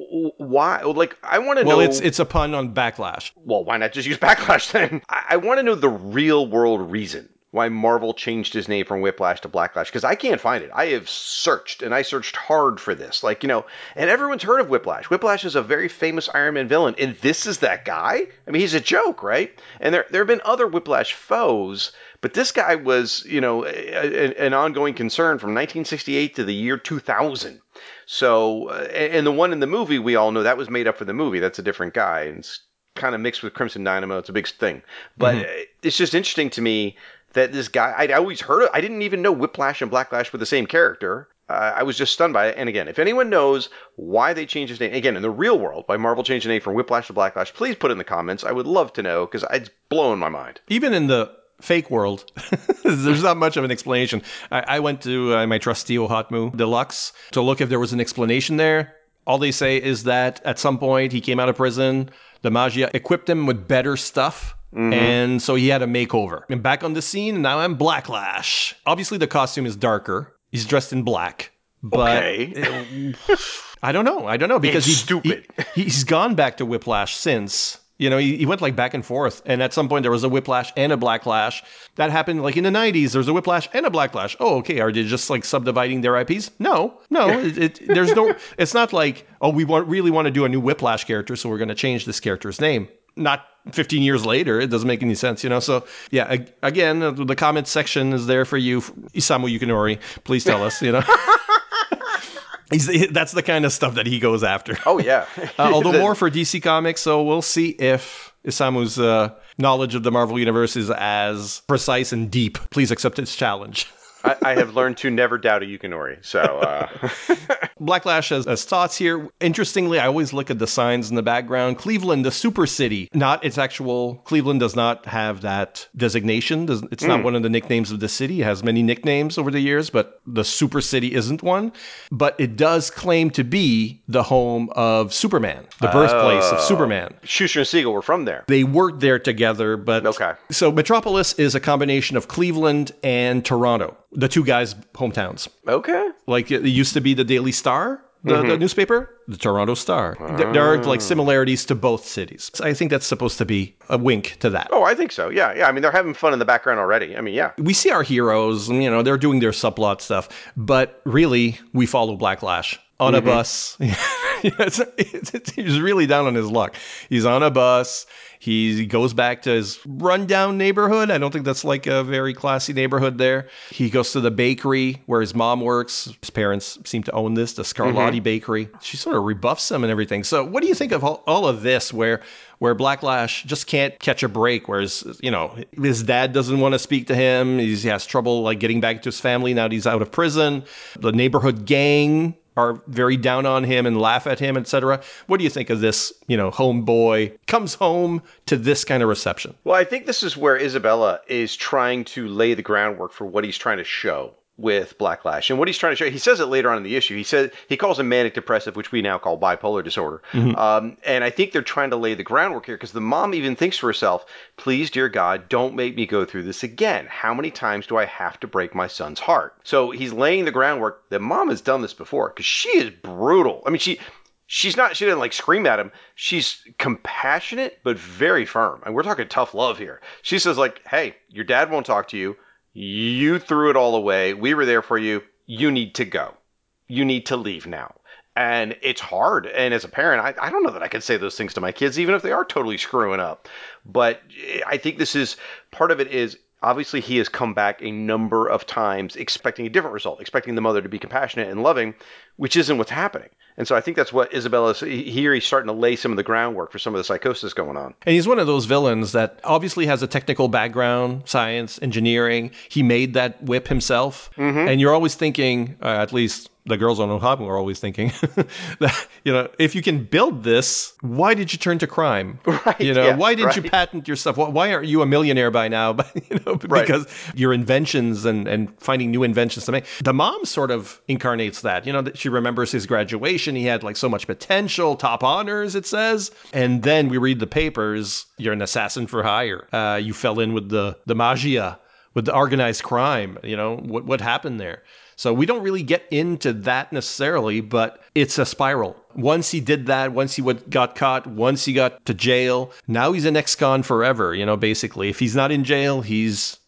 Why? Like, I want to well, know. Well, it's it's a pun on backlash. Well, why not just use Backlash then? I, I want to know the real world reason why Marvel changed his name from Whiplash to Blacklash, because I can't find it. I have searched, and I searched hard for this. Like, you know, and everyone's heard of Whiplash. Whiplash is a very famous Iron Man villain, and this is that guy? I mean, he's a joke, right? And there, there have been other Whiplash foes, but this guy was, you know, a, a, an ongoing concern from nineteen sixty-eight to the year two thousand. So, uh, and the one in the movie, we all know that was made up for the movie. That's a different guy, and it's kind of mixed with Crimson Dynamo. It's a big thing. But mm-hmm. it's just interesting to me that this guy, I'd always heard of, I didn't even know Whiplash and Blacklash were the same character. Uh, I was just stunned by it. And again, if anyone knows why they changed his name, again, in the real world, why Marvel changed the name from Whiplash to Blacklash, please put it in the comments. I would love to know, because it's blowing my mind. Even in the fake world, there's not much of an explanation. I, I went to uh, my trusty Ohatmu Deluxe to look if there was an explanation there. All they say is that at some point he came out of prison, the Magia equipped him with better stuff. Mm-hmm. And so he had a makeover. I'm back on the scene, and now I'm Blacklash. Obviously, the costume is darker. He's dressed in black. But okay. I don't know. I don't know. Because he's he, stupid. He, he's gone back to Whiplash since. You know, he, he went like back and forth. And at some point, there was a Whiplash and a Blacklash. That happened like in the nineties. There was a Whiplash and a Blacklash. Oh, okay. Are they just like subdividing their I Ps? No, no. it, it, there's no. It's not like, oh, we want, really want to do a new Whiplash character, so we're going to change this character's name. Not fifteen years later. It doesn't make any sense, you know? So, yeah, again, the comment section is there for you. Isamu Yukinori, please tell us, you know? He's, that's the kind of stuff that he goes after. Oh, yeah. uh, although more for D C Comics, so we'll see if Isamu's uh, knowledge of the Marvel Universe is as precise and deep. Please accept his challenge. I, I have learned to never doubt a Yukinori, so... Uh... Blacklash has, has thoughts here. Interestingly, I always look at the signs in the background. Cleveland, the super city, not its actual... Cleveland does not have that designation. It's mm. not one of the nicknames of the city. It has many nicknames over the years, but the super city isn't one. But it does claim to be the home of Superman, the birthplace oh. of Superman. Schuster and Siegel were from there. They worked there together, but... Okay. So Metropolis is a combination of Cleveland and Toronto. The two guys' hometowns. Okay. Like it used to be the Daily Star, the, mm-hmm. the newspaper, the Toronto Star. Oh. There are like similarities to both cities. So I think that's supposed to be a wink to that. Oh, I think so. Yeah, yeah. I mean, they're having fun in the background already. I mean, yeah. We see our heroes, you know, they're doing their subplot stuff, but really, we follow Blacklash on mm-hmm. a bus. it's, it's, it's, he's really down on his luck. He's on a bus. He goes back to his rundown neighborhood. I don't think that's like a very classy neighborhood there. He goes to the bakery where his mom works. His parents seem to own this, the Scarlatti mm-hmm. Bakery. She sort of rebuffs him and everything. So what do you think of all, all of this where where Blacklash just can't catch a break, whereas, you know, his dad doesn't want to speak to him. He's, he has trouble like getting back to his family now that he's out of prison. The neighborhood gang are very down on him and laugh at him, et cetera. What do you think of this, you know, homeboy comes home to this kind of reception? Well, I think this is where Isabella is trying to lay the groundwork for what he's trying to show with Blacklash. And what he's trying to show, he says it later on in the issue. He said he calls him manic depressive, which we now call bipolar disorder. Mm-hmm. Um, and I think they're trying to lay the groundwork here because the mom even thinks to herself, please, dear God, don't make me go through this again. How many times do I have to break my son's heart? So he's laying the groundwork that mom has done this before because she is brutal. I mean, she... She's not, she didn't like scream at him. She's compassionate, but very firm. And we're talking tough love here. She says like, hey, your dad won't talk to you. You threw it all away. We were there for you. You need to go. You need to leave now. And it's hard. And as a parent, I, I don't know that I can say those things to my kids, even if they are totally screwing up. But I think this is, part of it is, obviously he has come back a number of times expecting a different result, expecting the mother to be compassionate and loving, which isn't what's happening. And so I think that's what Isabella's, here he's starting to lay some of the groundwork for some of the psychosis going on. And he's one of those villains that obviously has a technical background, science, engineering. He made that whip himself. Mm-hmm. And you're always thinking, uh, at least the girls on Ohatmu are always thinking, that, you know, if you can build this, why did you turn to crime? Right. You know, yeah, why didn't right. you patent your stuff? Why aren't you a millionaire by now? you know, because right. your inventions and, and finding new inventions to make. The mom sort of incarnates that. You know, that she remembers his graduation. He had like so much potential, top honors, it says. And then we read the papers. You're an assassin for hire. Uh, you fell in with the, the magia, with the organized crime. You know, what what happened there? So we don't really get into that necessarily, but it's a spiral. Once he did that, once he would, got caught, once he got to jail, now he's an ex-con forever, you know, basically. If he's not in jail, he's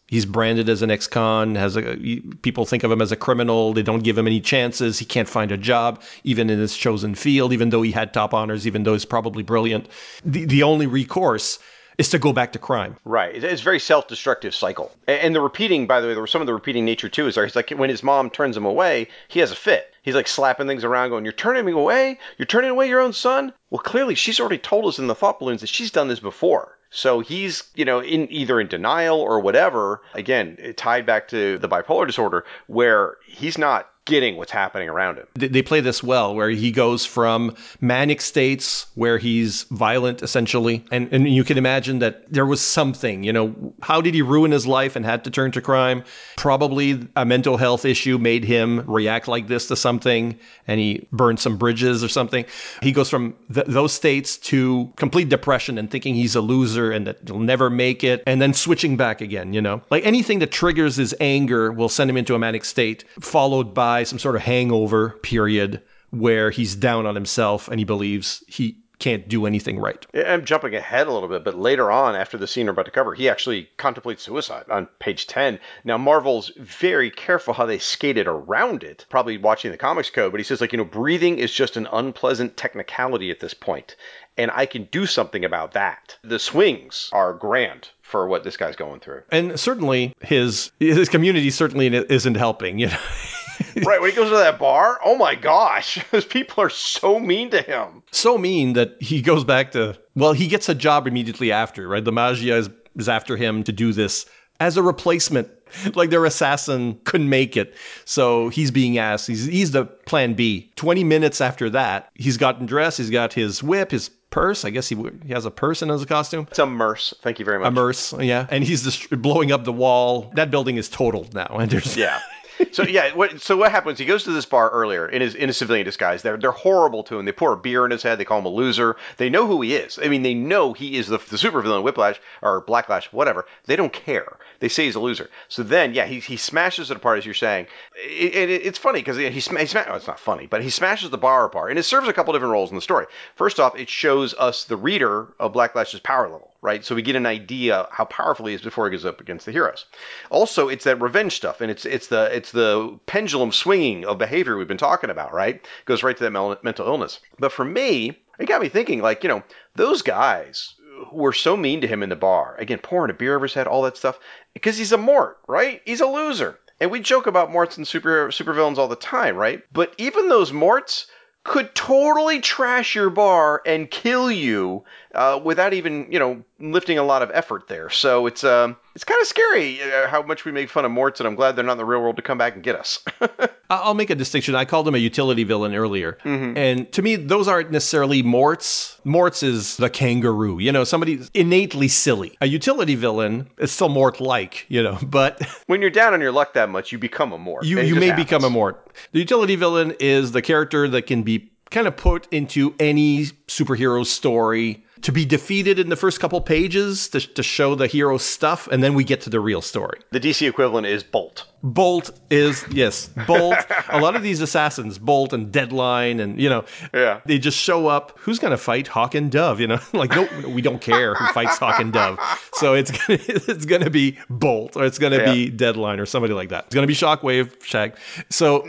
He's branded as an ex-con, has a, people think of him as a criminal. They don't give him any chances. He can't find a job, even in his chosen field, even though he had top honors, even though he's probably brilliant. The, the only recourse is to go back to crime. Right. It's a very self-destructive cycle. And the repeating, by the way, there was some of the repeating nature too. Is there? He's like, when his mom turns him away, he has a fit. He's like slapping things around going, you're turning me away? You're turning away your own son? Well, clearly she's already told us in the thought balloons that she's done this before. So he's, you know, in either in denial or whatever, again, tied back to the bipolar disorder, where he's not getting what's happening around him. They play this well, where he goes from manic states where he's violent, essentially. And, and you can imagine that there was something, you know, how did he ruin his life and had to turn to crime? Probably a mental health issue made him react like this to something, and he burned some bridges or something. He goes from th- those states to complete depression and thinking he's a loser and that he'll never make it, and then switching back again, you know? Like anything that triggers his anger will send him into a manic state, followed by some sort of hangover period where he's down on himself and he believes he can't do anything right. I'm jumping ahead a little bit, but later on, after the scene we're about to cover, he actually contemplates suicide on page ten. Now, Marvel's very careful how they skated around it, probably watching the comics code, but he says, like, you know, breathing is just an unpleasant technicality at this point, and I can do something about that. The swings are grand for what this guy's going through. And certainly his his community certainly isn't helping, you know. Right, when he goes to that bar, oh my gosh, those people are so mean to him. So mean that he goes back to, well, he gets a job immediately after, right? The Magia is, is after him to do this as a replacement. Like their assassin couldn't make it. So he's being asked, he's, he's the plan B. twenty minutes after that, he's gotten dressed, he's got his whip, his purse. I guess he, he has a purse in his costume. It's a merce. Thank you very much. A merce, yeah. And he's just blowing up the wall. That building is totaled now. And there's yeah. So yeah, what, so what happens? He goes to this bar earlier in his in a civilian disguise. They're they're horrible to him. They pour a beer in his head. They call him a loser. They know who he is. I mean, they know he is the the supervillain, Whiplash or Blacklash, whatever. They don't care. They say he's a loser. So then, yeah, he he smashes it apart, as you're saying. It, it, it's funny because he, he, sma- he sma- oh, it's not funny, but he smashes the bar apart, and it serves a couple different roles in the story. First off, it shows us the reader of Blacklash's power level, right? So we get an idea how powerful he is before he goes up against the heroes. Also, it's that revenge stuff, and it's it's the it's the pendulum swinging of behavior we've been talking about, right? Goes right to that mel- mental illness. But for me, it got me thinking, like, you know, those guys who were so mean to him in the bar, again, pouring a beer over his head, all that stuff, because he's a Mort, right? He's a loser. And we joke about Morts and super supervillains all the time, right? But even those Morts could totally trash your bar and kill you uh, without even, you know, lifting a lot of effort there. So it's um, it's kind of scary uh, how much we make fun of Morts, and I'm glad they're not in the real world to come back and get us. I'll make a distinction. I called him a utility villain earlier. Mm-hmm. And to me, those aren't necessarily Morts. Morts is the kangaroo, you know, somebody innately silly. A utility villain is still Mort-like, you know, but... when you're down on your luck that much, you become a Mort. You, you may happens. become a Mort. The utility villain is the character that can be kind of put into any superhero story to be defeated in the first couple pages to, to show the hero's stuff, and then we get to the real story. The D C equivalent is Bolt. Bolt is, yes, Bolt. A lot of these assassins, Bolt and Deadline, and, you know, yeah. they just show up. Who's going to fight Hawk and Dove? You know, like, no, we don't care who fights Hawk and Dove. So it's gonna, it's going to be Bolt, or it's going to yeah. be Deadline, or somebody like that. It's going to be Shockwave, Shag. So...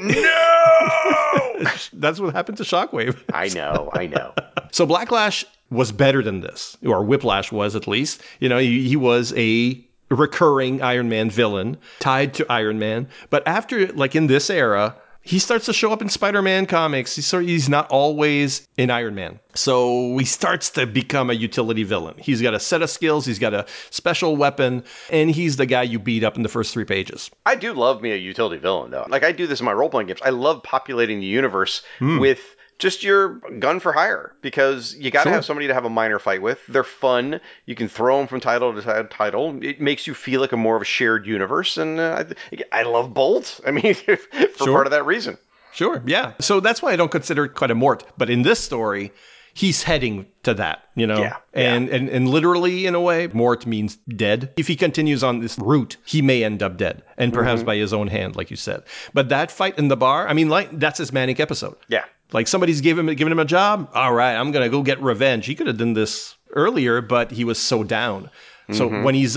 No! That's what happened to Shockwave. I know, I know. So Blacklash was better than this, or Whiplash was at least. You know, he, he was a recurring Iron Man villain tied to Iron Man. But after, like in this era, he starts to show up in Spider-Man comics. He's, sort of, he's not always in Iron Man. So he starts to become a utility villain. He's got a set of skills. He's got a special weapon. And he's the guy you beat up in the first three pages. I do love me a utility villain, though. Like, I do this in my role-playing games. I love populating the universe mm. with... just your gun for hire, because you got to sure. have somebody to have a minor fight with. They're fun. You can throw them from title to title. It makes you feel like a more of a shared universe. And uh, I, I love Bolt. I mean, for sure. part of that reason. Sure, yeah. So that's why I don't consider it quite a Mort. But in this story, he's heading to that, you know? Yeah. And, yeah. and and literally, in a way, Mort means dead. If he continues on this route, he may end up dead. And perhaps mm-hmm. by his own hand, like you said. But that fight in the bar, I mean, like that's his manic episode. Yeah. Like somebody's giving him, giving him a job. All right, I'm going to go get revenge. He could have done this earlier, but he was so down. So mm-hmm. when he's up,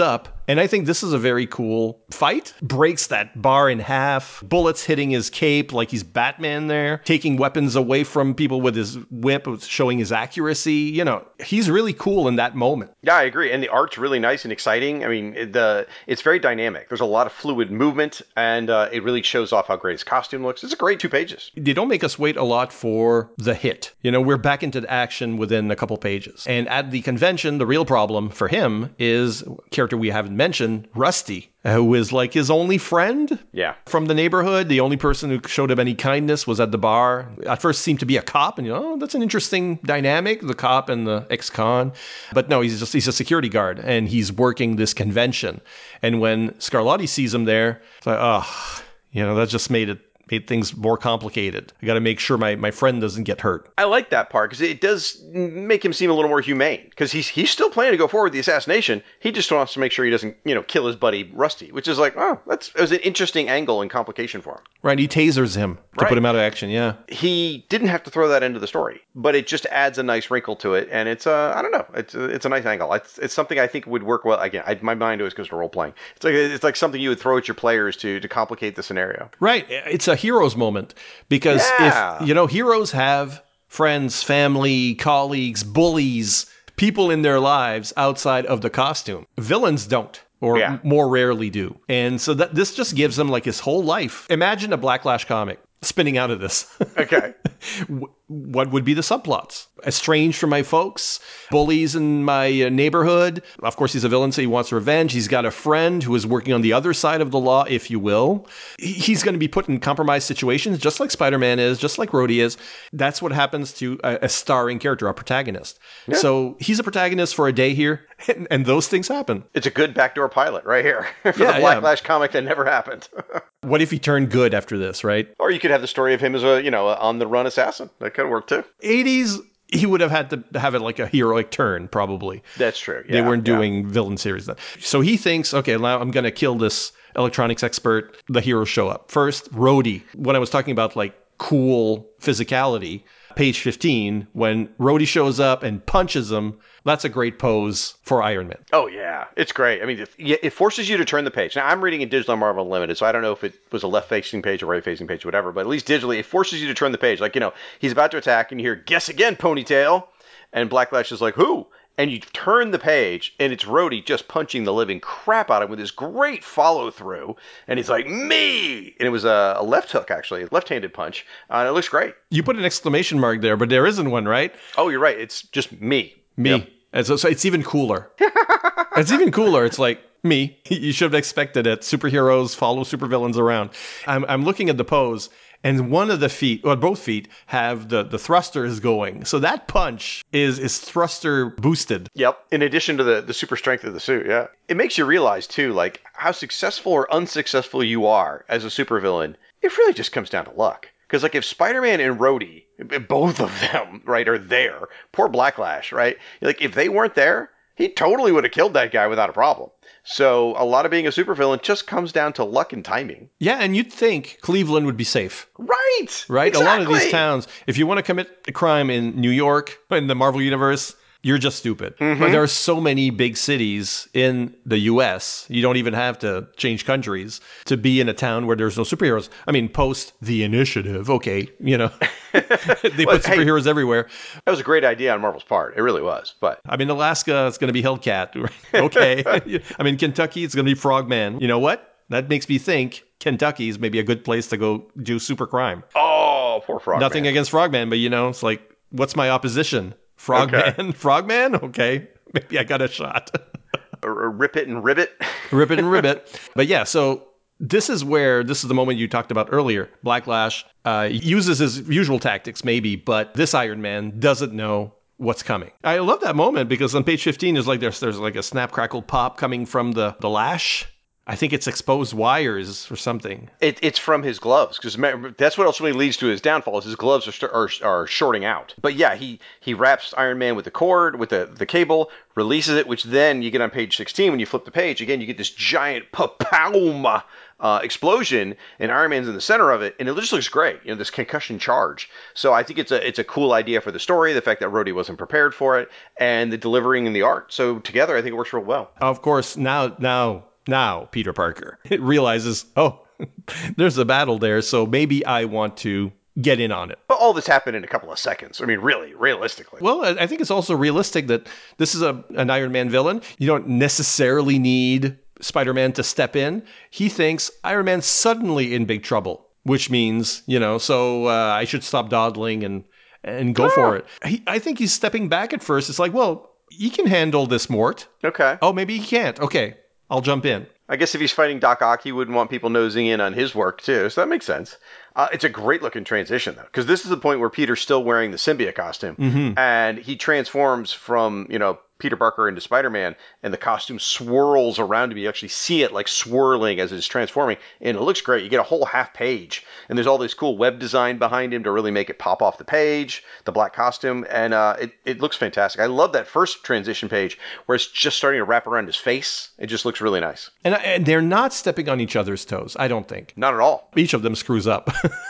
And I think this is a very cool fight. Breaks that bar in half. Bullets hitting his cape like he's Batman there. Taking weapons away from people with his whip, showing his accuracy. You know, he's really cool in that moment. Yeah, I agree. And the art's really nice and exciting. I mean, it, the it's very dynamic. There's a lot of fluid movement, and uh, it really shows off how great his costume looks. It's a great two pages. They don't make us wait a lot for the hit. You know, we're back into action within a couple pages. And at the convention, the real problem for him is a character we haven't mentioned, Rusty, who is like his only friend yeah. from the neighborhood. The only person who showed him any kindness was at the bar. At first seemed to be a cop, and you know, oh, that's an interesting dynamic, the cop and the ex-con. But no, he's just he's a security guard, and he's working this convention. And when Scarlatti sees him there, it's like, oh, you know, that just made it made things more complicated. I got to make sure my, my friend doesn't get hurt. I like that part because it does make him seem a little more humane because he's he's still planning to go forward with the assassination. He just wants to make sure he doesn't, you know, kill his buddy Rusty, which is like, oh, that's it was an interesting angle and complication for him. Right, he tasers him to right. put him out of action, yeah. He didn't have to throw that into the story, but it just adds a nice wrinkle to it, and it's, uh, I don't know, it's it's a nice angle. It's, it's something I think would work well. Again, I, my mind always goes to role-playing. It's like it's like something you would throw at your players to to complicate the scenario. Right, it's a hero's moment, because yeah. if, you know, heroes have friends, family, colleagues, bullies, people in their lives outside of the costume. Villains don't. Or yeah. more rarely do. And so that this just gives him like his whole life. Imagine a Blacklash comic spinning out of this. Okay. What would be the subplots? Estranged from my folks, bullies in my neighborhood. Of course, he's a villain, so he wants revenge. He's got a friend who is working on the other side of the law, if you will. He's going to be put in compromised situations, just like Spider-Man is, just like Rhodey is. That's what happens to a, a starring character, a protagonist. Yeah. So he's a protagonist for a day here, and, and those things happen. It's a good backdoor pilot right here for yeah, the Blacklash yeah. comic that never happened. What if he turned good after this, right? Or you could have the story of him as a, you know, on the run assassin. That could work too. eighties, he would have had to have it like a heroic turn, probably. That's true. Yeah, they weren't yeah. doing villain series then. So he thinks, okay, now I'm going to kill this electronics expert. The heroes show up. First, Rhodey. When I was talking about like cool physicality, page fifteen, when Rhodey shows up and punches him, that's a great pose for Iron Man. Oh, yeah. It's great. I mean, it, it forces you to turn the page. Now, I'm reading in Digital Marvel Unlimited, so I don't know if it was a left-facing page or right-facing page or whatever, but at least digitally, it forces you to turn the page. Like, you know, he's about to attack, and you hear, guess again, ponytail. And Blacklash is like, who? And you turn the page, and it's Rhodey just punching the living crap out of him with this great follow-through. And he's like, me! And it was a, a left hook, actually, a left-handed punch. Uh, and it looks great. You put an exclamation mark there, but there isn't one, right? Oh, you're right. It's just me. Me. Yep. And so, so it's even cooler. It's even cooler. It's like, me. You should have expected it. Superheroes follow supervillains around. I'm, I'm looking at the pose, and one of the feet, or both feet, have the, the thrusters going. So that punch is is thruster boosted. Yep. In addition to the, the super strength of the suit, yeah. It makes you realize, too, like, how successful or unsuccessful you are as a supervillain. It really just comes down to luck. Because, like, if Spider-Man and Rhodey, both of them, right, are there, poor Blacklash, right? Like, if they weren't there, he totally would have killed that guy without a problem. So a lot of being a supervillain just comes down to luck and timing. Yeah, and you'd think Cleveland would be safe. Right. Right? Exactly. A lot of these towns, if you want to commit a crime in New York, in the Marvel Universe, you're just stupid. Mm-hmm. But there are so many big cities in the U S, you don't even have to change countries to be in a town where there's no superheroes. I mean, post The Initiative, okay, you know, they well, put superheroes hey, everywhere. That was a great idea on Marvel's part. It really was. But I mean, Alaska, it's going to be Hellcat. Okay. I mean, Kentucky, it's going to be Frogman. You know what? That makes me think Kentucky is maybe a good place to go do super crime. Oh, poor Frogman. Nothing against Frogman, but, you know, it's like, what's my opposition? Frogman? Okay. Frogman? Okay. Maybe I got a shot. Rip it and ribbit. Rip it and ribbit. But yeah, so this is where, this is the moment you talked about earlier. Blacklash uh, uses his usual tactics, maybe, but this Iron Man doesn't know what's coming. I love that moment because on page fifteen, there's like there's, there's like a snap, crackle, pop coming from the, the lash. I think it's exposed wires or something. It, it's from his gloves, because that's what ultimately leads to his downfall. Is his gloves are, are are shorting out. But yeah, he he wraps Iron Man with the cord, with the the cable, releases it, which then you get on page sixteen when you flip the page again. You get this giant pa-pow uh, explosion, and Iron Man's in the center of it, and it just looks great. You know, this concussion charge. So I think it's a it's a cool idea for the story. The fact that Rhodey wasn't prepared for it, and the delivering and the art. So together, I think it works real well. Of course, now now. Now, Peter Parker realizes, oh, there's a battle there, so maybe I want to get in on it. But all this happened in a couple of seconds. I mean, really, realistically. Well, I think it's also realistic that this is a an Iron Man villain. You don't necessarily need Spider-Man to step in. He thinks Iron Man's suddenly in big trouble, which means, you know, so uh, I should stop dawdling and, and go yeah. for it. He, I think he's stepping back at first. It's like, well, he can handle this, Mort. Okay. Oh, maybe he can't. Okay. I'll jump in. I guess if he's fighting Doc Ock, he wouldn't want people nosing in on his work, too. So that makes sense. Uh, it's a great-looking transition, though, because this is the point where Peter's still wearing the symbiote costume. Mm-hmm. And he transforms from, you know, Peter Parker into Spider-Man, and the costume swirls around him. You actually see it, like, swirling as it's transforming, and it looks great. You get a whole half page, and there's all this cool web design behind him to really make it pop off the page, the black costume, and uh, it, it looks fantastic. I love that first transition page where it's just starting to wrap around his face. It just looks really nice. And, and they're not stepping on each other's toes, I don't think. Not at all. Each of them screws up.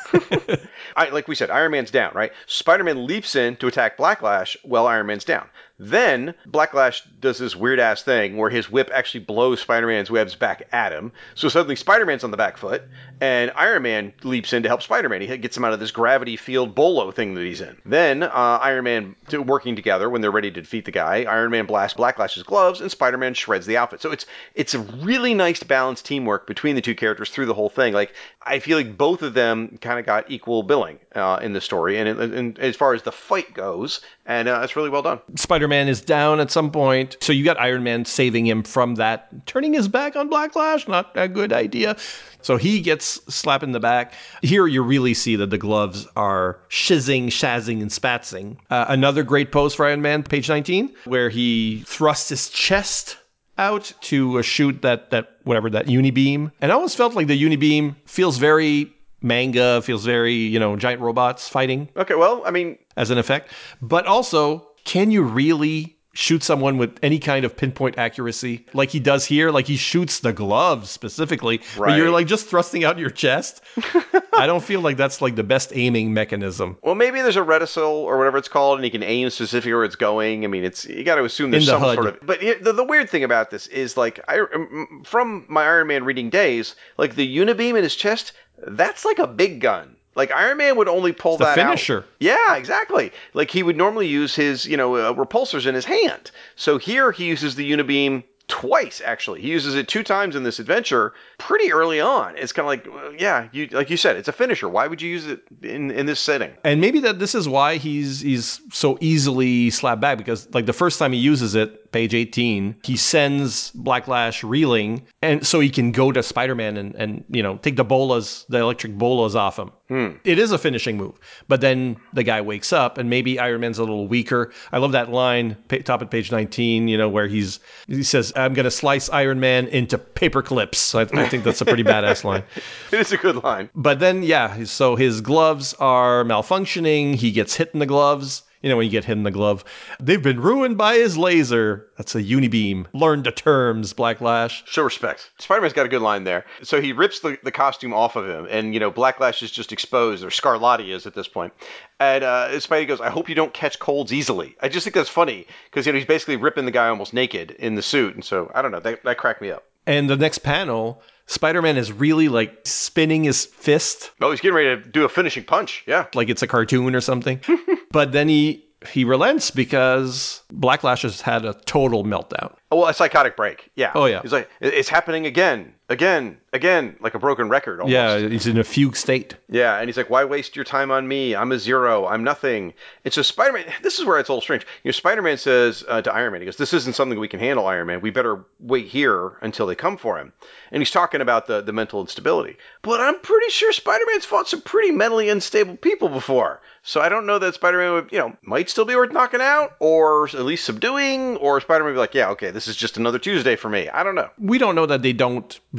I, like we said, Iron Man's down, right? Spider-Man leaps in to attack Blacklash while Iron Man's down. Then Blacklash does this weird-ass thing where his whip actually blows Spider-Man's webs back at him. So suddenly Spider-Man's on the back foot, and Iron Man leaps in to help Spider-Man. He gets him out of this gravity field bolo thing that he's in. Then uh, Iron Man, working together when they're ready to defeat the guy, Iron Man blasts Blacklash's gloves, and Spider-Man shreds the outfit. So it's it's a really nice balanced teamwork between the two characters through the whole thing. Like, I feel like both of them kind of got equal billing uh, in the story, and, it, and as far as the fight goes, and uh, it's really well done. Spider-Man is down at some point, so you got Iron Man saving him from that, turning his back on Blacklash, not a good idea. So he gets slapped in the back. Here you really see that the gloves are shizzing, shazzing, and spatzing. Uh, another great pose for Iron Man, page nineteen, where he thrusts his chest out to uh, shoot that, that whatever, that unibeam. And I always felt like the unibeam feels very manga, feels very, you know, giant robots fighting. Okay, well, I mean... as an effect. But also, can you really shoot someone with any kind of pinpoint accuracy like he does here? Like, he shoots the gloves specifically, right. But you're like just thrusting out your chest. I don't feel like that's like the best aiming mechanism. Well, maybe there's a reticule or whatever it's called, and you can aim specifically where it's going. I mean, it's you got to assume there's the some H U D. sort of. But the, the weird thing about this is, like, I from my Iron Man reading days, like the unibeam in his chest, that's like a big gun. Like, Iron Man would only pull it's the that finisher. out. Yeah, exactly. Like, he would normally use his, you know, uh, repulsors in his hand. So here he uses the unibeam twice, actually. He uses it two times in this adventure pretty early on. It's kind of like, well, yeah, you like you said, it's a finisher. Why would you use it in, in this setting? And maybe that this is why he's he's so easily slapped back, because, like, the first time he uses it, page eighteen, he sends Blacklash reeling, and so he can go to Spider-Man and, and you know, take the bolas, the electric bolas off him. Hmm. It is a finishing move. But then the guy wakes up, and maybe Iron Man's a little weaker. I love that line, top of page nineteen, you know, where he's he says, I'm going to slice Iron Man into paper clips. I, I think that's a pretty badass line. It is a good line. But then, yeah, so his gloves are malfunctioning. He gets hit in the gloves. You know, when you get hit in the glove. They've been ruined by his laser. That's a unibeam. Learn the terms, Blacklash. Show respect. Spider-Man's got a good line there. So he rips the, the costume off of him, and, you know, Blacklash is just exposed, or Scarlatti is at this point. And uh, Spidey goes, I hope you don't catch colds easily. I just think that's funny, because, you know, he's basically ripping the guy almost naked in the suit. And so, I don't know, that, that cracked me up. And the next panel, Spider-Man is really, like, spinning his fist. Oh, he's getting ready to do a finishing punch, yeah. Like it's a cartoon or something. But then he he relents because Blacklash has had a total meltdown. Oh, well, a psychotic break, yeah. Oh, yeah. He's like, it's happening again, again, again, like a broken record almost. Yeah, he's in a fugue state. Yeah, and he's like, why waste your time on me? I'm a zero. I'm nothing. And so Spider-Man, this is where it's a little strange. You know, Spider-Man says uh, to Iron Man, he goes, this isn't something we can handle, Iron Man. We better wait here until they come for him. And he's talking about the, the mental instability. But I'm pretty sure Spider-Man's fought some pretty mentally unstable people before. So I don't know that Spider-Man would, you know, might still be worth knocking out, or at least subduing, or Spider-Man would be like, yeah, okay, this is just another Tuesday for me. I don't know. We don't know that they don't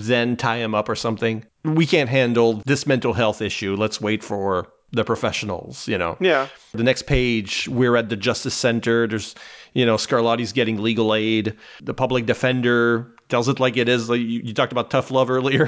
then tie him up or something. We can't handle this mental health issue. Let's wait for the professionals, you know. Yeah. The next page, we're at the Justice Center. There's, you know, Scarlatti's getting legal aid. The public defender tells it like it is. Like you, you talked about tough love earlier.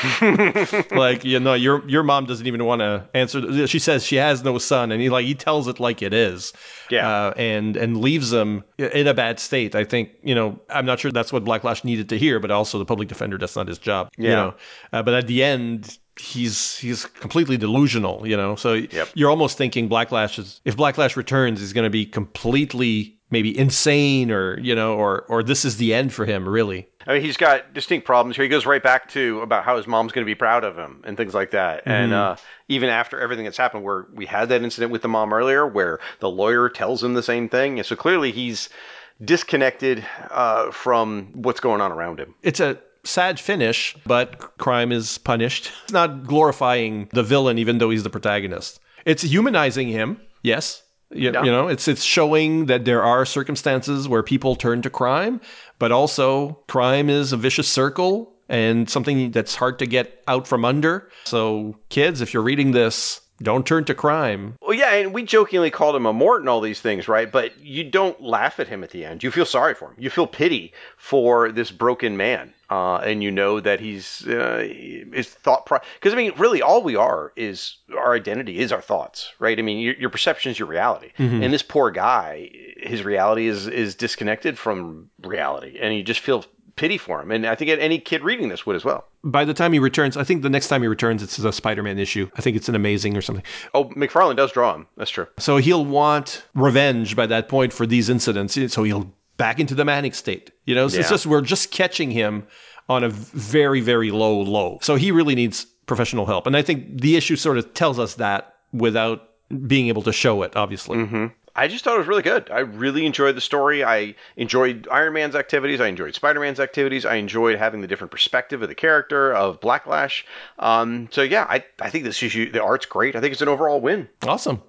Like, you know, your your mom doesn't even want to answer. She says she has no son, and he like he tells it like it is. Yeah. Uh, and and leaves them in a bad state. I think, you know, I'm not sure that's what Blacklash needed to hear, but also the public defender, that's not his job. Yeah. You know, uh, but at the end, he's he's completely delusional, you know. So Yep. you're almost thinking Blacklash is, if Blacklash returns, he's going to be completely maybe insane, or, you know, or or this is the end for him, really. I mean, he's got distinct problems here. He goes right back to about how his mom's going to be proud of him and things like that. Mm-hmm. And uh, even after everything that's happened, where we had that incident with the mom earlier, where the lawyer tells him the same thing. And so clearly he's disconnected uh, from what's going on around him. It's a sad finish, but crime is punished. It's not glorifying the villain, even though he's the protagonist. It's humanizing him, yes. You, Yeah. you know, it's it's showing that there are circumstances where people turn to crime, but also crime is a vicious circle and something that's hard to get out from under. So, kids, if you're reading this, don't turn to crime. Well, yeah, and we jokingly called him a Mort and all these things, right? But you don't laugh at him at the end. You feel sorry for him. You feel pity for this broken man. Uh, and you know that he's uh, his thought pro because I mean, really, all we are is our identity is our thoughts, right? I mean, your, your perception is your reality, mm-hmm. and this poor guy, his reality is is disconnected from reality, and you just feel pity for him. And I think any kid reading this would as well. By the time he returns, I think the next time he returns, it's a Spider-Man issue. I think it's an Amazing or something. Oh, McFarlane does draw him. That's true. So he'll want revenge by that point for these incidents. So he'll back into the manic state. You know, so Yeah. it's just we're just catching him on a very, very low low. So he really needs professional help. And I think the issue sort of tells us that without being able to show it, obviously. Mm-hmm. I just thought it was really good. I really enjoyed the story. I enjoyed Iron Man's activities. I enjoyed Spider-Man's activities. I enjoyed having the different perspective of the character of Blacklash. Um, so yeah, I, I think this issue, the art's great. I think it's an overall win. Awesome.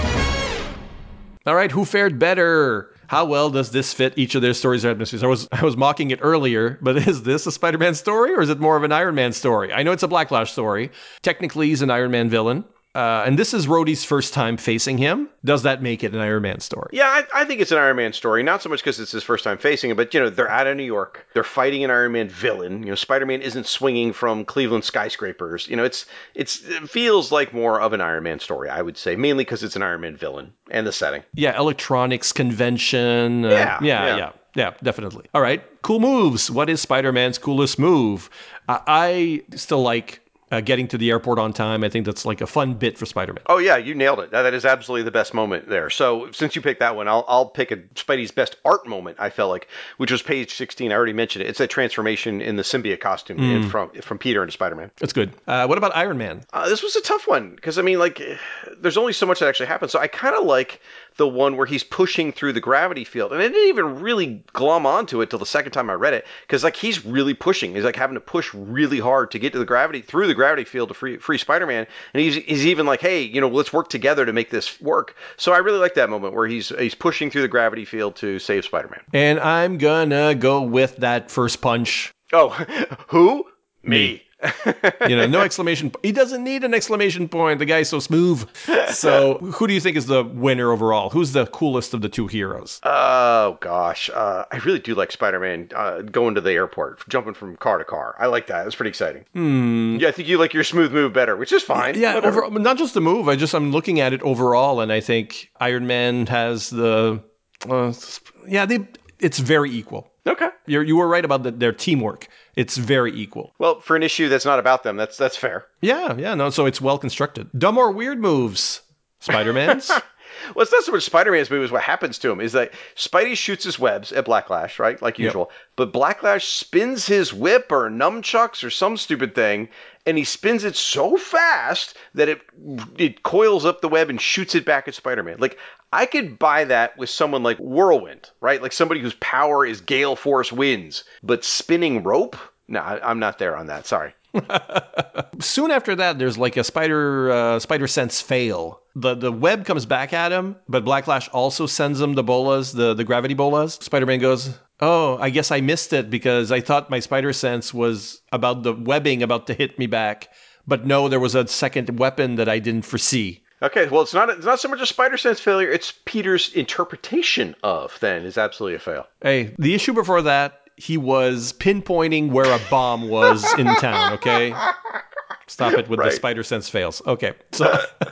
All right, who fared better? How well does this fit each of their stories or atmospheres? I was I was mocking it earlier, but is this a Spider-Man story or is it more of an Iron Man story? I know it's a Blacklash story. Technically, he's an Iron Man villain. Uh, and this is Rhodey's first time facing him. Does that make it an Iron Man story? Yeah, I, I think it's an Iron Man story. Not so much because it's his first time facing it, but, you know, they're out of New York. They're fighting an Iron Man villain. You know, Spider-Man isn't swinging from Cleveland skyscrapers. You know, it's, it's it feels like more of an Iron Man story, I would say, mainly because it's an Iron Man villain and the setting. Yeah, electronics convention. Uh, Yeah, yeah, yeah. yeah. Yeah, definitely. All right, cool moves. What is Spider-Man's coolest move? Uh, I still like uh, getting to the airport on time. I think that's like a fun bit for Spider-Man. Oh, yeah, you nailed it. That, that is absolutely the best moment there. So since you picked that one, I'll, I'll pick a Spidey's best art moment, I felt like, which was page sixteen. I already mentioned it. It's that transformation in the symbiote costume Mm. in, from from Peter into Spider-Man. That's good. Uh, what about Iron Man? Uh, this was a tough one because, I mean, like, there's only so much that actually happens. So I kind of like the one where he's pushing through the gravity field. And I didn't even really glom onto it till the second time I read it because, like, he's really pushing. He's, like, having to push really hard to get to the gravity, through the gravity field to free, free Spider-Man. And he's, he's even like, hey, you know, let's work together to make this work. So I really like that moment where he's he's pushing through the gravity field to save Spider-Man. And I'm gonna go with that first punch. Oh, who? Me. You know, no exclamation. He doesn't need an exclamation point. The guy's so smooth. So who do you think is the winner overall? Who's the coolest of the two heroes? Oh, gosh. Uh, I really do like Spider-Man uh, going to the airport, jumping from car to car. I like that. It's pretty exciting. Hmm. Yeah, I think you like your smooth move better, which is fine. Yeah, Whatever. over, not just the move. I just, I'm looking at it overall, and I think Iron Man has the, uh, yeah, they, it's very equal. Okay. You're, you were right about the, their teamwork. It's very equal. Well, for an issue that's not about them, that's that's fair. Yeah, yeah, no, so it's well constructed. Dumb or weird moves? Spider-Man's? Well, it's not so much Spider-Man's move as what happens to him is that Spidey shoots his webs at Blacklash, right? Like usual. Yep. But Blacklash spins his whip or nunchucks or some stupid thing, and he spins it so fast that it it coils up the web and shoots it back at Spider-Man. Like, I could buy that with someone like Whirlwind, right? Like somebody whose power is gale force winds, but spinning rope? No, I, I'm not there on that. Sorry. Soon after that, there's like a spider uh, spider sense fail. The the web comes back at him, but Blacklash also sends him the bolas, the, the gravity bolas. Spider-Man goes, Oh, I guess I missed it because I thought my spider sense was about the webbing about to hit me back. But no, there was a second weapon that I didn't foresee. Okay, well, it's not it's not so much a spider sense failure. It's Peter's interpretation of then is absolutely a fail. Hey, the issue before that, he was pinpointing where a bomb was in town, okay? Stop it with Right. the spider sense fails. Okay, so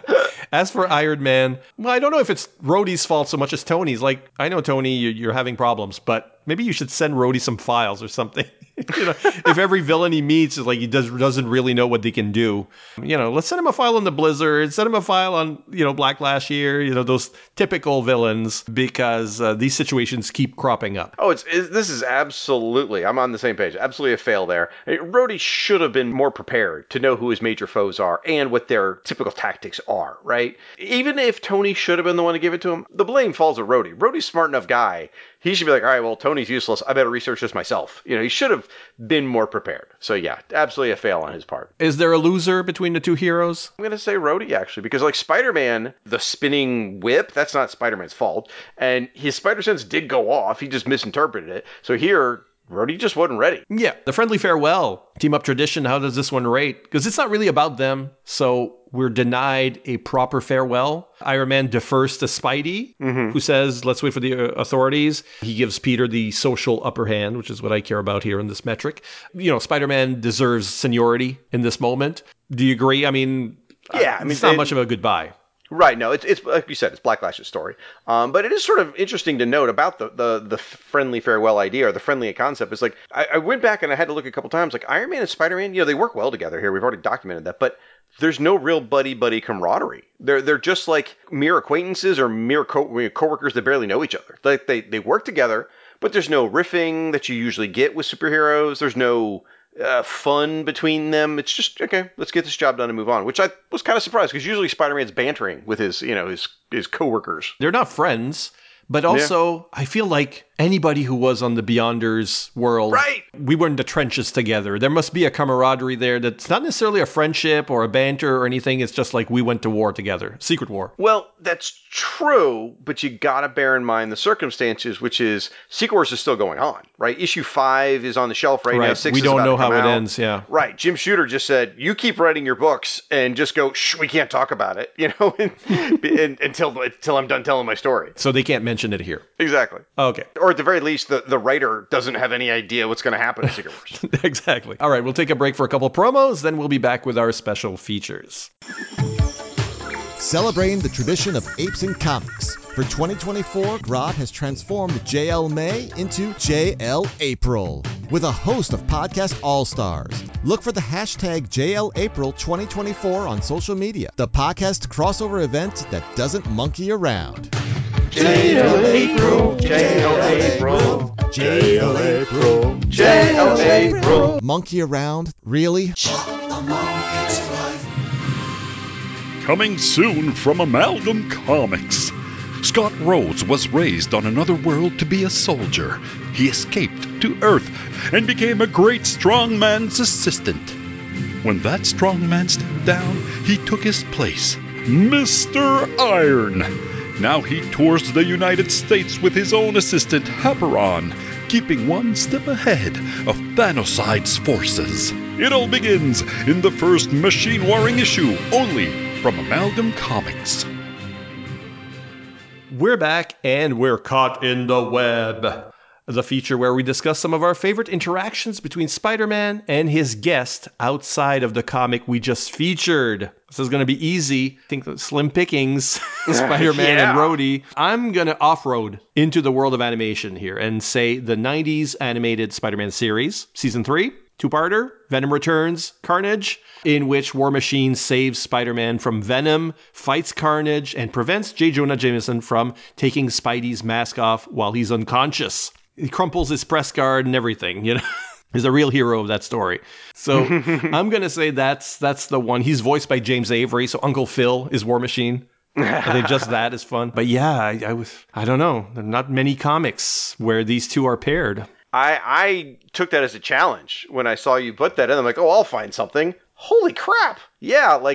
as for Iron Man, well, I don't know if it's Rhodey's fault so much as Tony's. Like, I know, Tony, you- you're having problems, but maybe you should send Rhodey some files or something. You know, if every villain he meets is like he does, doesn't really know what they can do, you know, let's send him a file on the Blizzard, send him a file on, you know, Black Last Year, you know, those typical villains, because uh, these situations keep cropping up. Oh, it's, it's this is absolutely, I'm on the same page, absolutely a fail there. Rhodey should have been more prepared to know who his major foes are and what their typical tactics are, right? Even if Tony should have been the one to give it to him, the blame falls on Rhodey. Rhodey's a smart enough guy. He should be like, all right, well, Tony's useless. I better research this myself. You know, he should have been more prepared. So yeah, absolutely a fail on his part. Is there a loser between the two heroes? I'm going to say Rhodey, actually, because like Spider-Man, the spinning whip, that's not Spider-Man's fault. And his spider sense did go off. He just misinterpreted it. So here, Rhodey just wasn't ready. Yeah, the friendly farewell, team up tradition, how does this one rate? Because it's not really about them, so we're denied a proper farewell. Iron Man defers to Spidey, mm-hmm. who says, let's wait for the uh, authorities. He gives Peter the social upper hand, which is what I care about here in this metric. You know, Spider-Man deserves seniority in this moment. Do you agree? I mean, yeah, uh, I mean, it's not it, much of a goodbye. Right, no, it's it's like you said, it's Black Lash's story. Um, but it is sort of interesting to note about the, the the friendly farewell idea or the friendly concept. Is like I, I went back and I had to look a couple times. Like Iron Man and Spider-Man, you know, they work well together here. We've already documented that, but there's no real buddy buddy camaraderie. They're they're just like mere acquaintances or mere co- coworkers that barely know each other. Like they they work together, but there's no riffing that you usually get with superheroes. There's no Uh, fun between them. It's just, okay, let's get this job done and move on, which I was kind of surprised because usually Spider-Man's bantering with his, you know, his, his coworkers. They're not friends, but also yeah. I feel like anybody who was on the Beyonders world, right. we were in the trenches together. There must be a camaraderie there that's not necessarily a friendship or a banter or anything. It's just like we went to war together, Secret War. Well, that's true, but you gotta bear in mind the circumstances, which is Secret Wars is still going on, right? Issue five is on the shelf right, right. now. Six we is don't about know to come how out. It ends, yeah. Right. Jim Shooter just said, you keep writing your books and just go, shh, we can't talk about it, you know, and, and, until, until I'm done telling my story. So they can't mention it here. Exactly. Okay. Or at the very least, the, the writer doesn't have any idea what's going to happen in Secret Wars. Exactly. All right, we'll take a break for a couple promos, then we'll be back with our special features. Celebrating the tradition of apes in comics. For twenty twenty-four, Grodd has transformed J L May into J L April with a host of podcast all-stars. Look for the hashtag J L April twenty twenty-four on social media, the podcast crossover event that doesn't monkey around. J L April, J L April, J L April, J L April. Monkey around? Really? Coming soon from Amalgam Comics. Scott Rhodes was raised on another world to be a soldier. He escaped to Earth and became a great strongman's assistant. When that strongman stepped down, he took his place, Mister Iron. Now he tours the United States with his own assistant, Haparon, keeping one step ahead of Thanoside's forces. It all begins in the first Machine Warring issue, only from Amalgam Comics. We're back, and we're caught in the web. The feature where we discuss some of our favorite interactions between Spider-Man and his guest outside of the comic we just featured. This is going to be easy. I think the slim pickings, Spider-Man yeah. and Rhodey. I'm going to off-road into the world of animation here and say the nineties animated Spider-Man series, season three, two-parter, Venom Returns, Carnage, in which War Machine saves Spider-Man from Venom, fights Carnage, and prevents J. Jonah Jameson from taking Spidey's mask off while he's unconscious. He crumples his press guard and everything, you know. He's a real hero of that story. So I'm going to say that's that's the one. He's voiced by James Avery, so Uncle Phil is War Machine. I think just that is fun. But yeah, I, I was I don't know. There are not many comics where these two are paired. I, I took that as a challenge when I saw you put that in. I'm like, oh, I'll find something. Holy crap. Yeah, like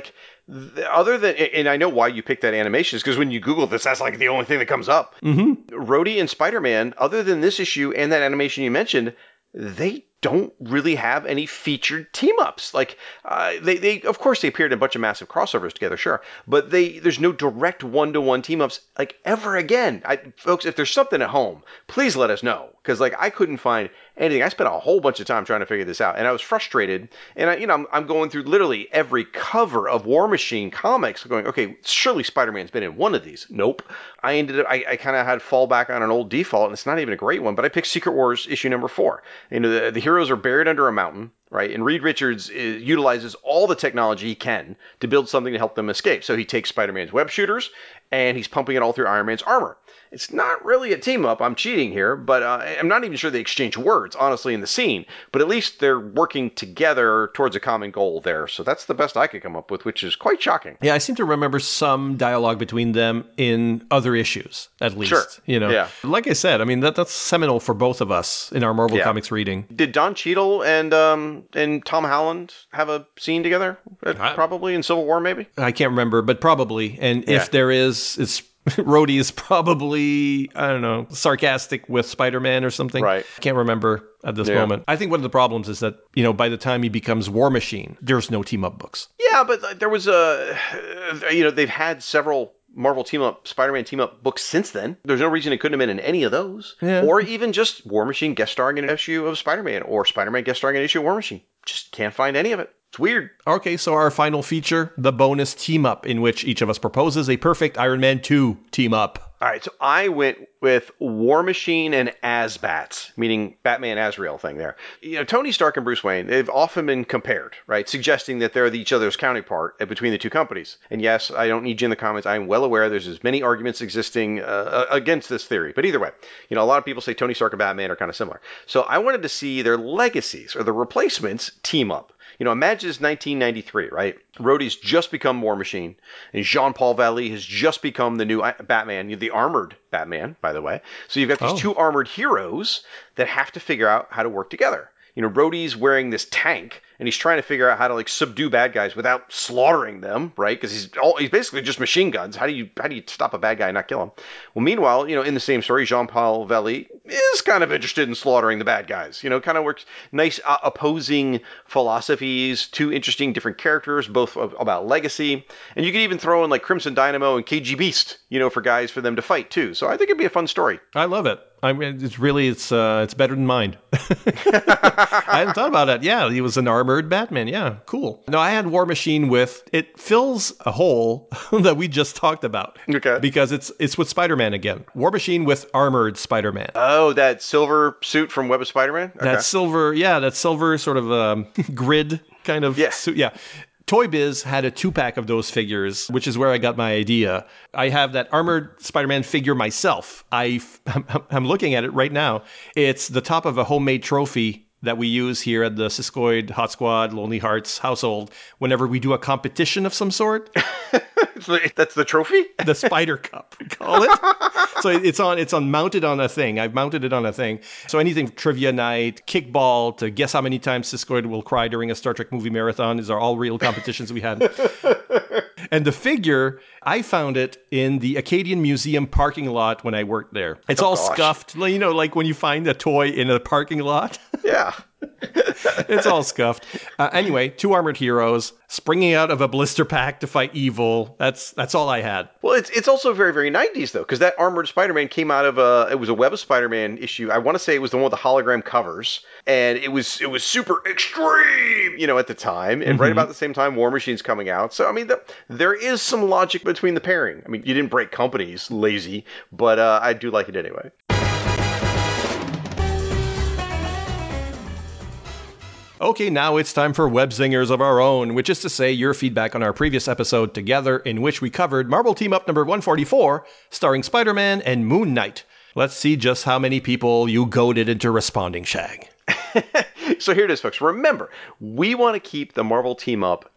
th- other than, and I know why you picked that animation, is because when you Google this, that's like the only thing that comes up. Mm-hmm. Rhodey and Spider-Man, other than this issue and that animation you mentioned, they don't really have any featured team-ups. Like, uh, they, they, of course, they appeared in a bunch of massive crossovers together, sure, but they, there's no direct one-to-one team-ups, like, ever again. I, folks, if there's something at home, please let us know, because, like, I couldn't find anything. I spent a whole bunch of time trying to figure this out, and I was frustrated, and, I, you know, I'm, I'm going through literally every cover of War Machine comics, going, okay, surely Spider-Man's been in one of these. Nope. I ended up, I, I kind of had fallback on an old default, and it's not even a great one, but I picked Secret Wars issue number four. You know, the, the heroes are buried under a mountain, right? And Reed Richards is, utilizes all the technology he can to build something to help them escape. So he takes Spider-Man's web shooters, and he's pumping it all through Iron Man's armor. It's not really a team-up. I'm cheating here, but uh, I'm not even sure they exchange words, honestly, in the scene. But at least they're working together towards a common goal there. So that's the best I could come up with, which is quite shocking. Yeah, I seem to remember some dialogue between them in other issues, at least. Sure. You know, Yeah. Like I said, I mean, that that's seminal for both of us in our Marvel Yeah. Comics reading. Did Don Cheadle and um, and Tom Holland have a scene together? Uh, I- probably in Civil War, maybe? I can't remember, but probably. And Yeah. if there is, it's Rhodey is probably, I don't know, sarcastic with Spider-Man or something. Right. I can't remember at this Yeah. moment. I think one of the problems is that, you know, by the time he becomes War Machine, there's no team-up books. Yeah, but uh, there was a, uh, you know, they've had several Marvel team-up, Spider-Man team-up books since then. There's no reason it couldn't have been in any of those. Yeah. Or even just War Machine guest starring in an issue of Spider-Man, or Spider-Man guest starring in an issue of War Machine. Just can't find any of it. It's weird. Okay, so our final feature, the bonus team-up, in which each of us proposes a perfect Iron Man two team-up. All right, so I went with War Machine and Asbats, meaning Batman Azrael thing there. You know, Tony Stark and Bruce Wayne, they've often been compared, right? Suggesting that they're each other's counterpart between the two companies. And yes, I don't need you in the comments. I'm well aware there's as many arguments existing uh, against this theory. But either way, you know, a lot of people say Tony Stark and Batman are kind of similar. So I wanted to see their legacies or the replacements team up. You know, imagine it's nineteen ninety-three, right? Rhodey's just become War Machine, and Jean-Paul Vallée has just become the new Batman, the armored Batman, by the way. So you've got these Oh. two armored heroes that have to figure out how to work together. You know, Rhodey's wearing this tank, and he's trying to figure out how to like subdue bad guys without slaughtering them, right? Because he's all, he's basically just machine guns. How do you how do you stop a bad guy and not kill him? Well, meanwhile, you know, in the same story, Jean-Paul Vallée is kind of interested in slaughtering the bad guys. You know, kind of works nice uh, opposing philosophies, two interesting different characters, both of, about legacy, and you could even throw in like Crimson Dynamo and K G Beast, you know, for guys for them to fight too. So I think it'd be a fun story. I love it. I mean, it's really, it's uh, it's better than mine. I hadn't thought about it. Yeah, he was an armored Batman. Yeah, cool. No, I had War Machine with, it fills a hole that we just talked about. Okay. Because it's it's with Spider-Man again. War Machine with armored Spider-Man. Oh, that silver suit from Web of Spider-Man? Okay. That silver, yeah, that silver sort of um, grid kind of Yeah. suit. Yeah. Toy Biz had a two-pack of those figures, which is where I got my idea. I have that armored Spider-Man figure myself. I, I'm looking at it right now. It's the top of a homemade trophy that we use here at the Siskoid Hot Squad Lonely Hearts household whenever we do a competition of some sort. So that's the trophy? The Spider Cup, we call it. So it's on, it's on mounted on a thing. I've mounted it on a thing. So anything from trivia night, kickball, to guess how many times Siskoid will cry during a Star Trek movie marathon. These are all real competitions we had. And the figure, I found it in the Acadian Museum parking lot when I worked there. It's Oh, all gosh. scuffed. You know, like when you find a toy in a parking lot. Yeah. It's all scuffed. Uh, anyway, two armored heroes springing out of a blister pack to fight evil. That's that's all I had. Well, it's it's also very, very nineties, though, because that Armored Spider-Man came out of a, it was a Web of Spider-Man issue. I want to say it was the one with the hologram covers, and it was it was super extreme, you know, at the time, and right about the same time War Machine's coming out. So, I mean, the, there is some logic between the pairing. I mean, you didn't break companies, lazy, but uh, I do like it anyway. Okay, now it's time for Web Zingers of our own, which is to say your feedback on our previous episode together, in which we covered Marvel Team Up number one forty-four, starring Spider-Man and Moon Knight. Let's see just how many people you goaded into responding, Shag. So here it is, folks. Remember, we want to keep the Marvel Team Up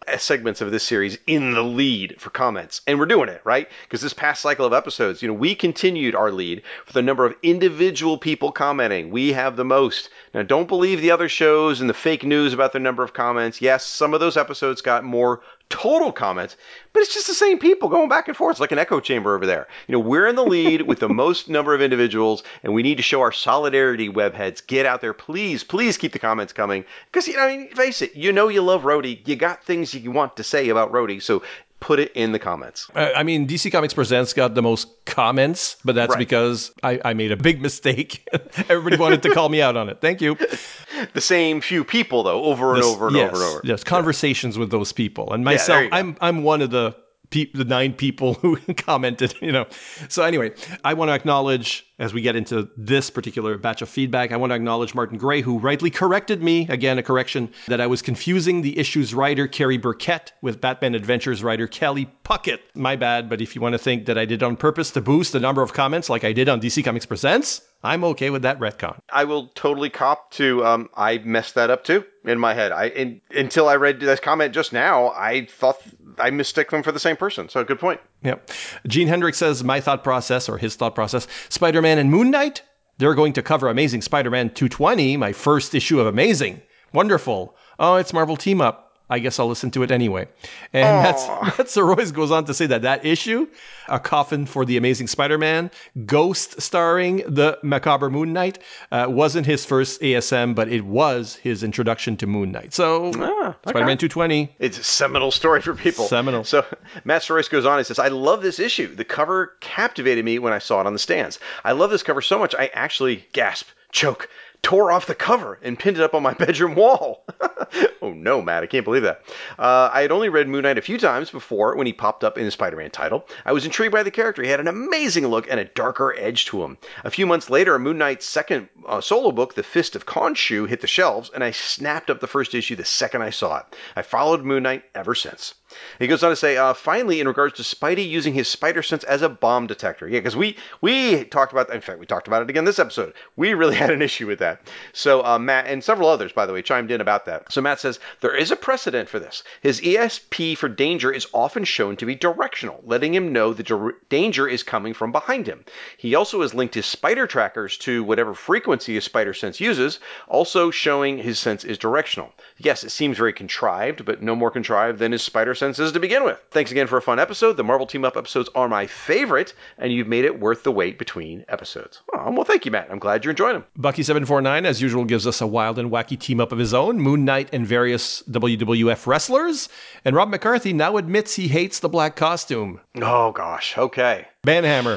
segments of this series in the lead for comments. And we're doing it, right? Because this past cycle of episodes, you know, we continued our lead with the number of individual people commenting. We have the most. Now, don't believe the other shows and the fake news about the number of comments. Yes, some of those episodes got more total comments, but it's just the same people going back and forth. It's like an echo chamber over there. You know, we're in the lead with the most number of individuals, and we need to show our solidarity, webheads. Get out there. Please, please keep the comments coming. Because, you know, I mean, face it, you know you love Rhodey. You got things you want to say about Rhodey, so put it in the comments. Uh, I mean, D C Comics Presents got the most comments, but that's right. because I, I made a big mistake. Everybody wanted to call me out on it. Thank you. The same few people, though, over and this, over and yes, over and over. Yes, conversations yeah. with those people. And yeah, myself, I'm I'm one of the pe- the nine people who commented, you know. So anyway, I want to acknowledge, as we get into this particular batch of feedback, I want to acknowledge Martin Gray, who rightly corrected me, again, a correction, that I was confusing the issue's writer, Kerry Burkett, with Batman Adventures writer Kelly Puckett. My bad, but if you want to think that I did on purpose to boost the number of comments like I did on D C Comics Presents, I'm okay with that retcon. I will totally cop to, um, I messed that up too in my head. I in, Until I read this comment just now, I thought I mistook them for the same person. So good point. Yep. Gene Hendricks says, my thought process, or his thought process, Spider-Man and Moon Knight, they're going to cover Amazing Spider-Man two twenty, my first issue of Amazing. Wonderful. Oh, it's Marvel Team Up. I guess I'll listen to it anyway. And Matt, Matt Sorois goes on to say that that issue, A Coffin for the Amazing Spider-Man, Ghost starring the macabre Moon Knight, uh, wasn't his first A S M, but it was his introduction to Moon Knight. So, ah, okay. Spider-Man two twenty. It's a seminal story for people. Seminal. So, Matt Sorois goes on and says, I love this issue. The cover captivated me when I saw it on the stands. I love this cover so much, I actually gasp, choke, tore off the cover and pinned it up on my bedroom wall. Oh no, Matt, I can't believe that. Uh, I had only read Moon Knight a few times before when he popped up in the Spider-Man title. I was intrigued by the character. He had an amazing look and a darker edge to him. A few months later, Moon Knight's second uh, solo book, The Fist of Khonshu, hit the shelves, and I snapped up the first issue the second I saw it. I followed Moon Knight ever since. He goes on to say, uh, finally, in regards to Spidey using his spider sense as a bomb detector. Yeah, because we, we talked about, in fact, we talked about it again this episode. We really had an issue with that. So uh, Matt, and several others, by the way, chimed in about that. So Matt says, there is a precedent for this. His E S P for danger is often shown to be directional, letting him know the dir- danger is coming from behind him. He also has linked his spider trackers to whatever frequency his spider sense uses, also showing his sense is directional. Yes, it seems very contrived, but no more contrived than his spider sense is to begin with. Thanks again for a fun episode. The Marvel Team Up episodes are my favorite, and you've made it worth the wait between episodes. Oh, well, thank you, Matt. I'm glad you're enjoying them. Bucky seven four nine, as usual, gives us a wild and wacky team-up of his own, Moon Knight and various W W F wrestlers, and Rob McCarthy now admits he hates the black costume. Oh, gosh. Okay. Banhammer.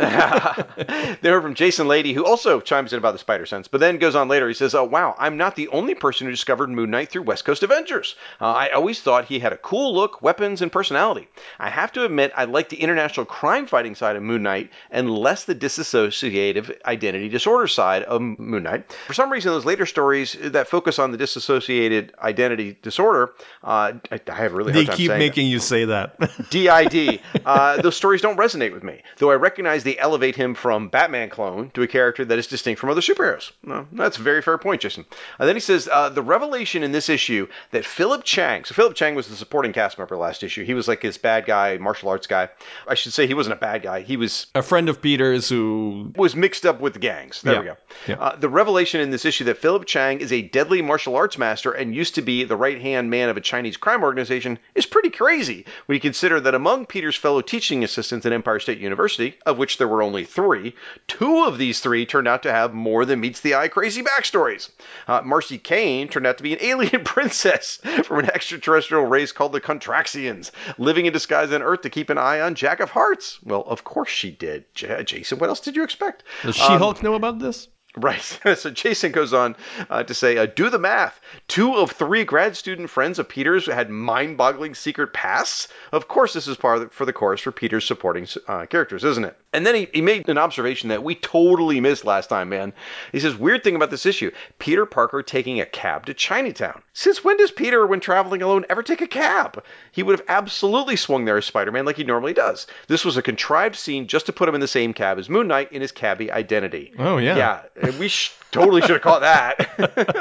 They heard from Jason Lady, who also chimes in about the spider sense, but then goes on later. He says, oh, wow, I'm not the only person who discovered Moon Knight through West Coast Avengers. Uh, I always thought he had a cool look, weapons, and personality. I have to admit, I like the international crime-fighting side of Moon Knight and less the dissociative identity disorder side of Moon Knight. For some reason, those later stories that focus on the dissociated identity disorder, uh, I, I have a really hard they time keep saying making that. you say that. D I D. Uh, those stories don't resonate with me. Though I recognize they elevate him from Batman clone to a character that is distinct from other superheroes. Well, that's a very fair point, Jason. And then he says, uh, the revelation in this issue that Philip Chang, so Philip Chang was the supporting cast member last issue. He was like his bad guy, martial arts guy. I should say he wasn't a bad guy. He was a friend of Peter's who was mixed up with the gangs. There yeah. we go. Yeah. Uh, the revelation in this issue that Philip Chang is a deadly martial arts master and used to be the right-hand man of a Chinese crime organization is pretty crazy when you consider that among Peter's fellow teaching assistants at Empire State University, of which there were only three, two of these three turned out to have more than meets the eye crazy backstories. Uh, Marcy Kane turned out to be an alien princess from an extraterrestrial race called the Contraxians, living in disguise on Earth to keep an eye on Jack of Hearts. Well, of course she did. J- Jason, what else did you expect? Does She-Hulk um, know about this? Right. So Jason goes on uh, to say, uh, do the math. Two of three grad student friends of Peter's had mind-boggling secret pasts. Of course, this is part of the, for the chorus for Peter's supporting uh, characters, isn't it? And then he, he made an observation that we totally missed last time, man. He says, weird thing about this issue, Peter Parker taking a cab to Chinatown. Since when does Peter, when traveling alone, ever take a cab? He would have absolutely swung there as Spider-Man like he normally does. This was a contrived scene just to put him in the same cab as Moon Knight in his cabbie identity. Oh, yeah. Yeah. We sh- totally should have caught that.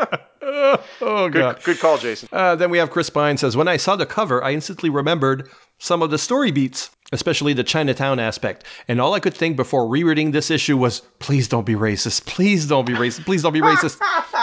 Oh, Good, God. good call, Jason. Uh, then we have Chris Pine says, when I saw the cover, I instantly remembered some of the story beats, especially the Chinatown aspect. And all I could think before rereading this issue was, please don't be racist. Please don't be racist. Please don't be racist.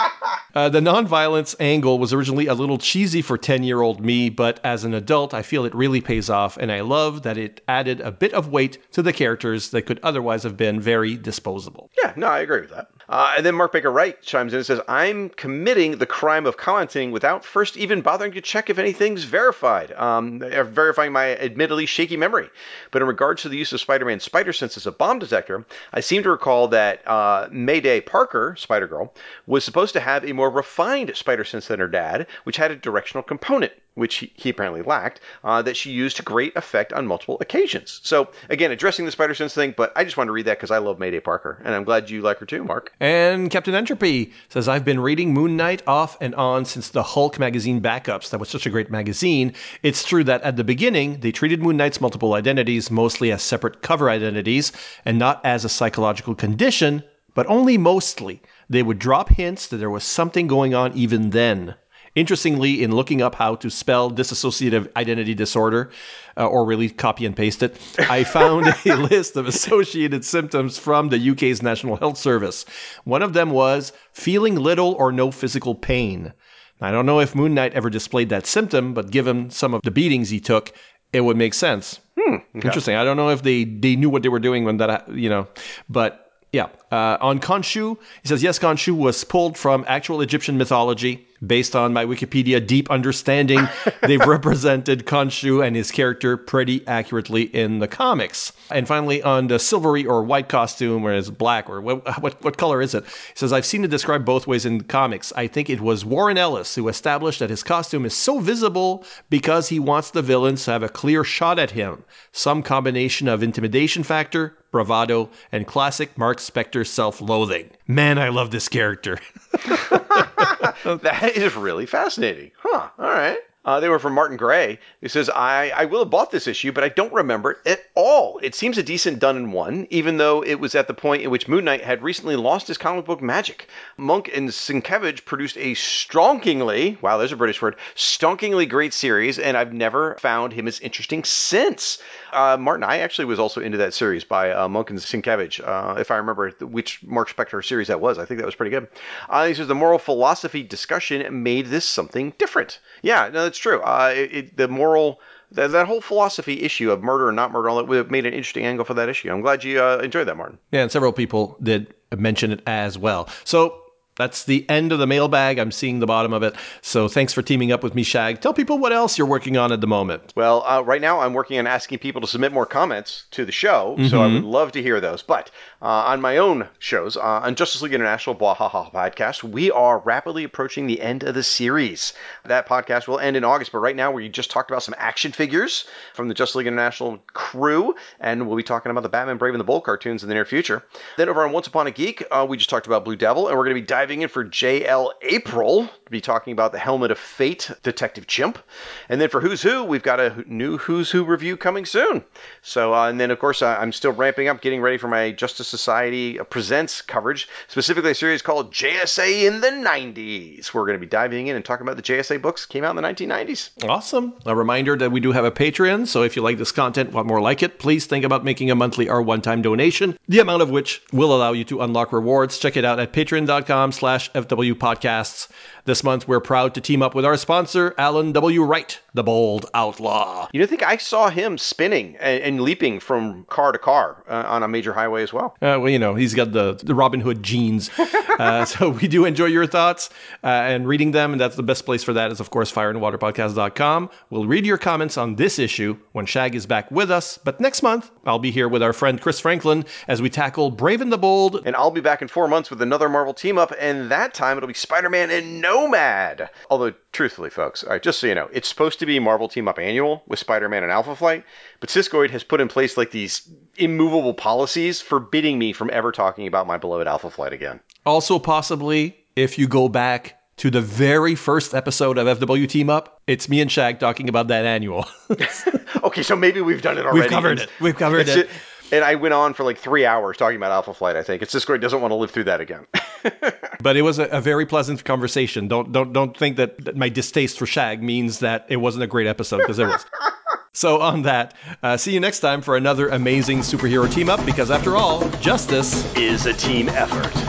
Uh, the nonviolence angle was originally a little cheesy for ten-year-old me, but as an adult, I feel it really pays off, and I love that it added a bit of weight to the characters that could otherwise have been very disposable. Yeah, no, I agree with that. Uh, and then Mark Baker Wright chimes in and says, I'm committing the crime of commenting without first even bothering to check if anything's verified, um, verifying my admittedly shaky memory. But in regards to the use of Spider-Man's spider sense as a bomb detector, I seem to recall that uh, Mayday Parker, Spider-Girl, was supposed to have a more refined spider sense than her dad, which had a directional component, which he, he apparently lacked, uh, that she used to great effect on multiple occasions. So, again, addressing the spider sense thing, but I just wanted to read that because I love Mayday Parker, and I'm glad you like her too, Mark. And Captain Entropy says, I've been reading Moon Knight off and on since the Hulk magazine backups. That was such a great magazine. It's true that at the beginning, they treated Moon Knight's multiple identities mostly as separate cover identities and not as a psychological condition, but only mostly. They would drop hints that there was something going on even then. Interestingly, in looking up how to spell dissociative identity disorder, uh, or really copy and paste it, I found a list of associated symptoms from the U K's National Health Service. One of them was feeling little or no physical pain. I don't know if Moon Knight ever displayed that symptom, but given some of the beatings he took, it would make sense. Hmm, okay. Interesting. I don't know if they, they knew what they were doing when that, you know, but... Yeah. Uh, on Khonshu, he says, yes, Khonshu was pulled from actual Egyptian mythology. Based on my Wikipedia deep understanding, they've represented Khonshu and his character pretty accurately in the comics. And finally, on the silvery or white costume, or it's black, or what, what, what color is it? He says, I've seen it described both ways in comics. I think it was Warren Ellis who established that his costume is so visible because he wants the villains to have a clear shot at him. Some combination of intimidation factor, bravado, and classic Mark Spector self-loathing. Man, I love this character. That is really fascinating. Huh. All right. Uh, they were from Martin Gray, who says, I, I will have bought this issue, but I don't remember it at all. It seems a decent done in one, even though it was at the point in which Moon Knight had recently lost his comic book magic. Monk and Sienkiewicz produced a stonkingly, wow, there's a British word, stonkingly great series, and I've never found him as interesting since. Uh, Martin, I actually was also into that series by uh, Monk and Sienkiewicz, uh, if I remember which Mark Spector series that was. I think that was pretty good. Uh, he says, the moral philosophy discussion made this something different. Yeah, no, that's true. Uh, it, it, the moral, that, that whole philosophy issue of murder and not murder, all that made an interesting angle for that issue. I'm glad you uh, enjoyed that, Martin. Yeah, and several people did mention it as well. So that's the end of the mailbag. I'm seeing the bottom of it. So thanks for teaming up with me, Shag. Tell people what else you're working on at the moment. Well, uh, right now I'm working on asking people to submit more comments to the show, mm-hmm. so I would love to hear those. But uh, on my own shows, uh, on Justice League International Bwahaha podcast, we are rapidly approaching the end of the series. That podcast will end in August, but right now we just talked about some action figures from the Justice League International crew, and we'll be talking about the Batman Brave and the Bold cartoons in the near future. Then over on Once Upon a Geek, uh, we just talked about Blue Devil, and we're going to be diving in for J L April to be talking about the Helmet of Fate, Detective Chimp. And then for Who's Who, we've got a new Who's Who review coming soon. So, uh, and then of course, uh, I'm still ramping up, getting ready for my Justice Society Presents coverage, specifically a series called J S A in the nineties. We're going to be diving in and talking about the J S A books that came out in the nineteen nineties. Awesome. A reminder that we do have a Patreon, so if you like this content, want more like it, please think about making a monthly or one-time donation, the amount of which will allow you to unlock rewards. Check it out at patreon.com slash FW podcasts. This month, we're proud to team up with our sponsor, Alan W. Wright, the Bold Outlaw. You know, I think I saw him spinning and, and leaping from car to car uh, on a major highway as well. Uh, well, you know, he's got the, the Robin Hood genes. uh, so we do enjoy your thoughts uh, and reading them. And that's the best place for that is, of course, fire and water podcast dot com. We'll read your comments on this issue when Shag is back with us. But next month, I'll be here with our friend Chris Franklin as we tackle Brave and the Bold. And I'll be back in four months with another Marvel team-up. And that time, it'll be Spider-Man and Nomad. Although, truthfully, folks, all right, just so you know, it's supposed to be Marvel Team-Up Annual with Spider-Man and Alpha Flight, but Siskoid has put in place like these immovable policies forbidding me from ever talking about my beloved Alpha Flight again. Also, possibly, if you go back to the very first episode of F W Team Up, it's me and Shag talking about that annual. Okay, so maybe we've done it already. We've covered it. We've covered it. it. And I went on for like three hours talking about Alpha Flight, I think. It's just great. Doesn't want to live through that again. But it was a, a very pleasant conversation. Don't don't don't think that, that my distaste for Shag means that it wasn't a great episode, because it was. So on that, uh, see you next time for another amazing superhero team up, because after all, justice is a team effort.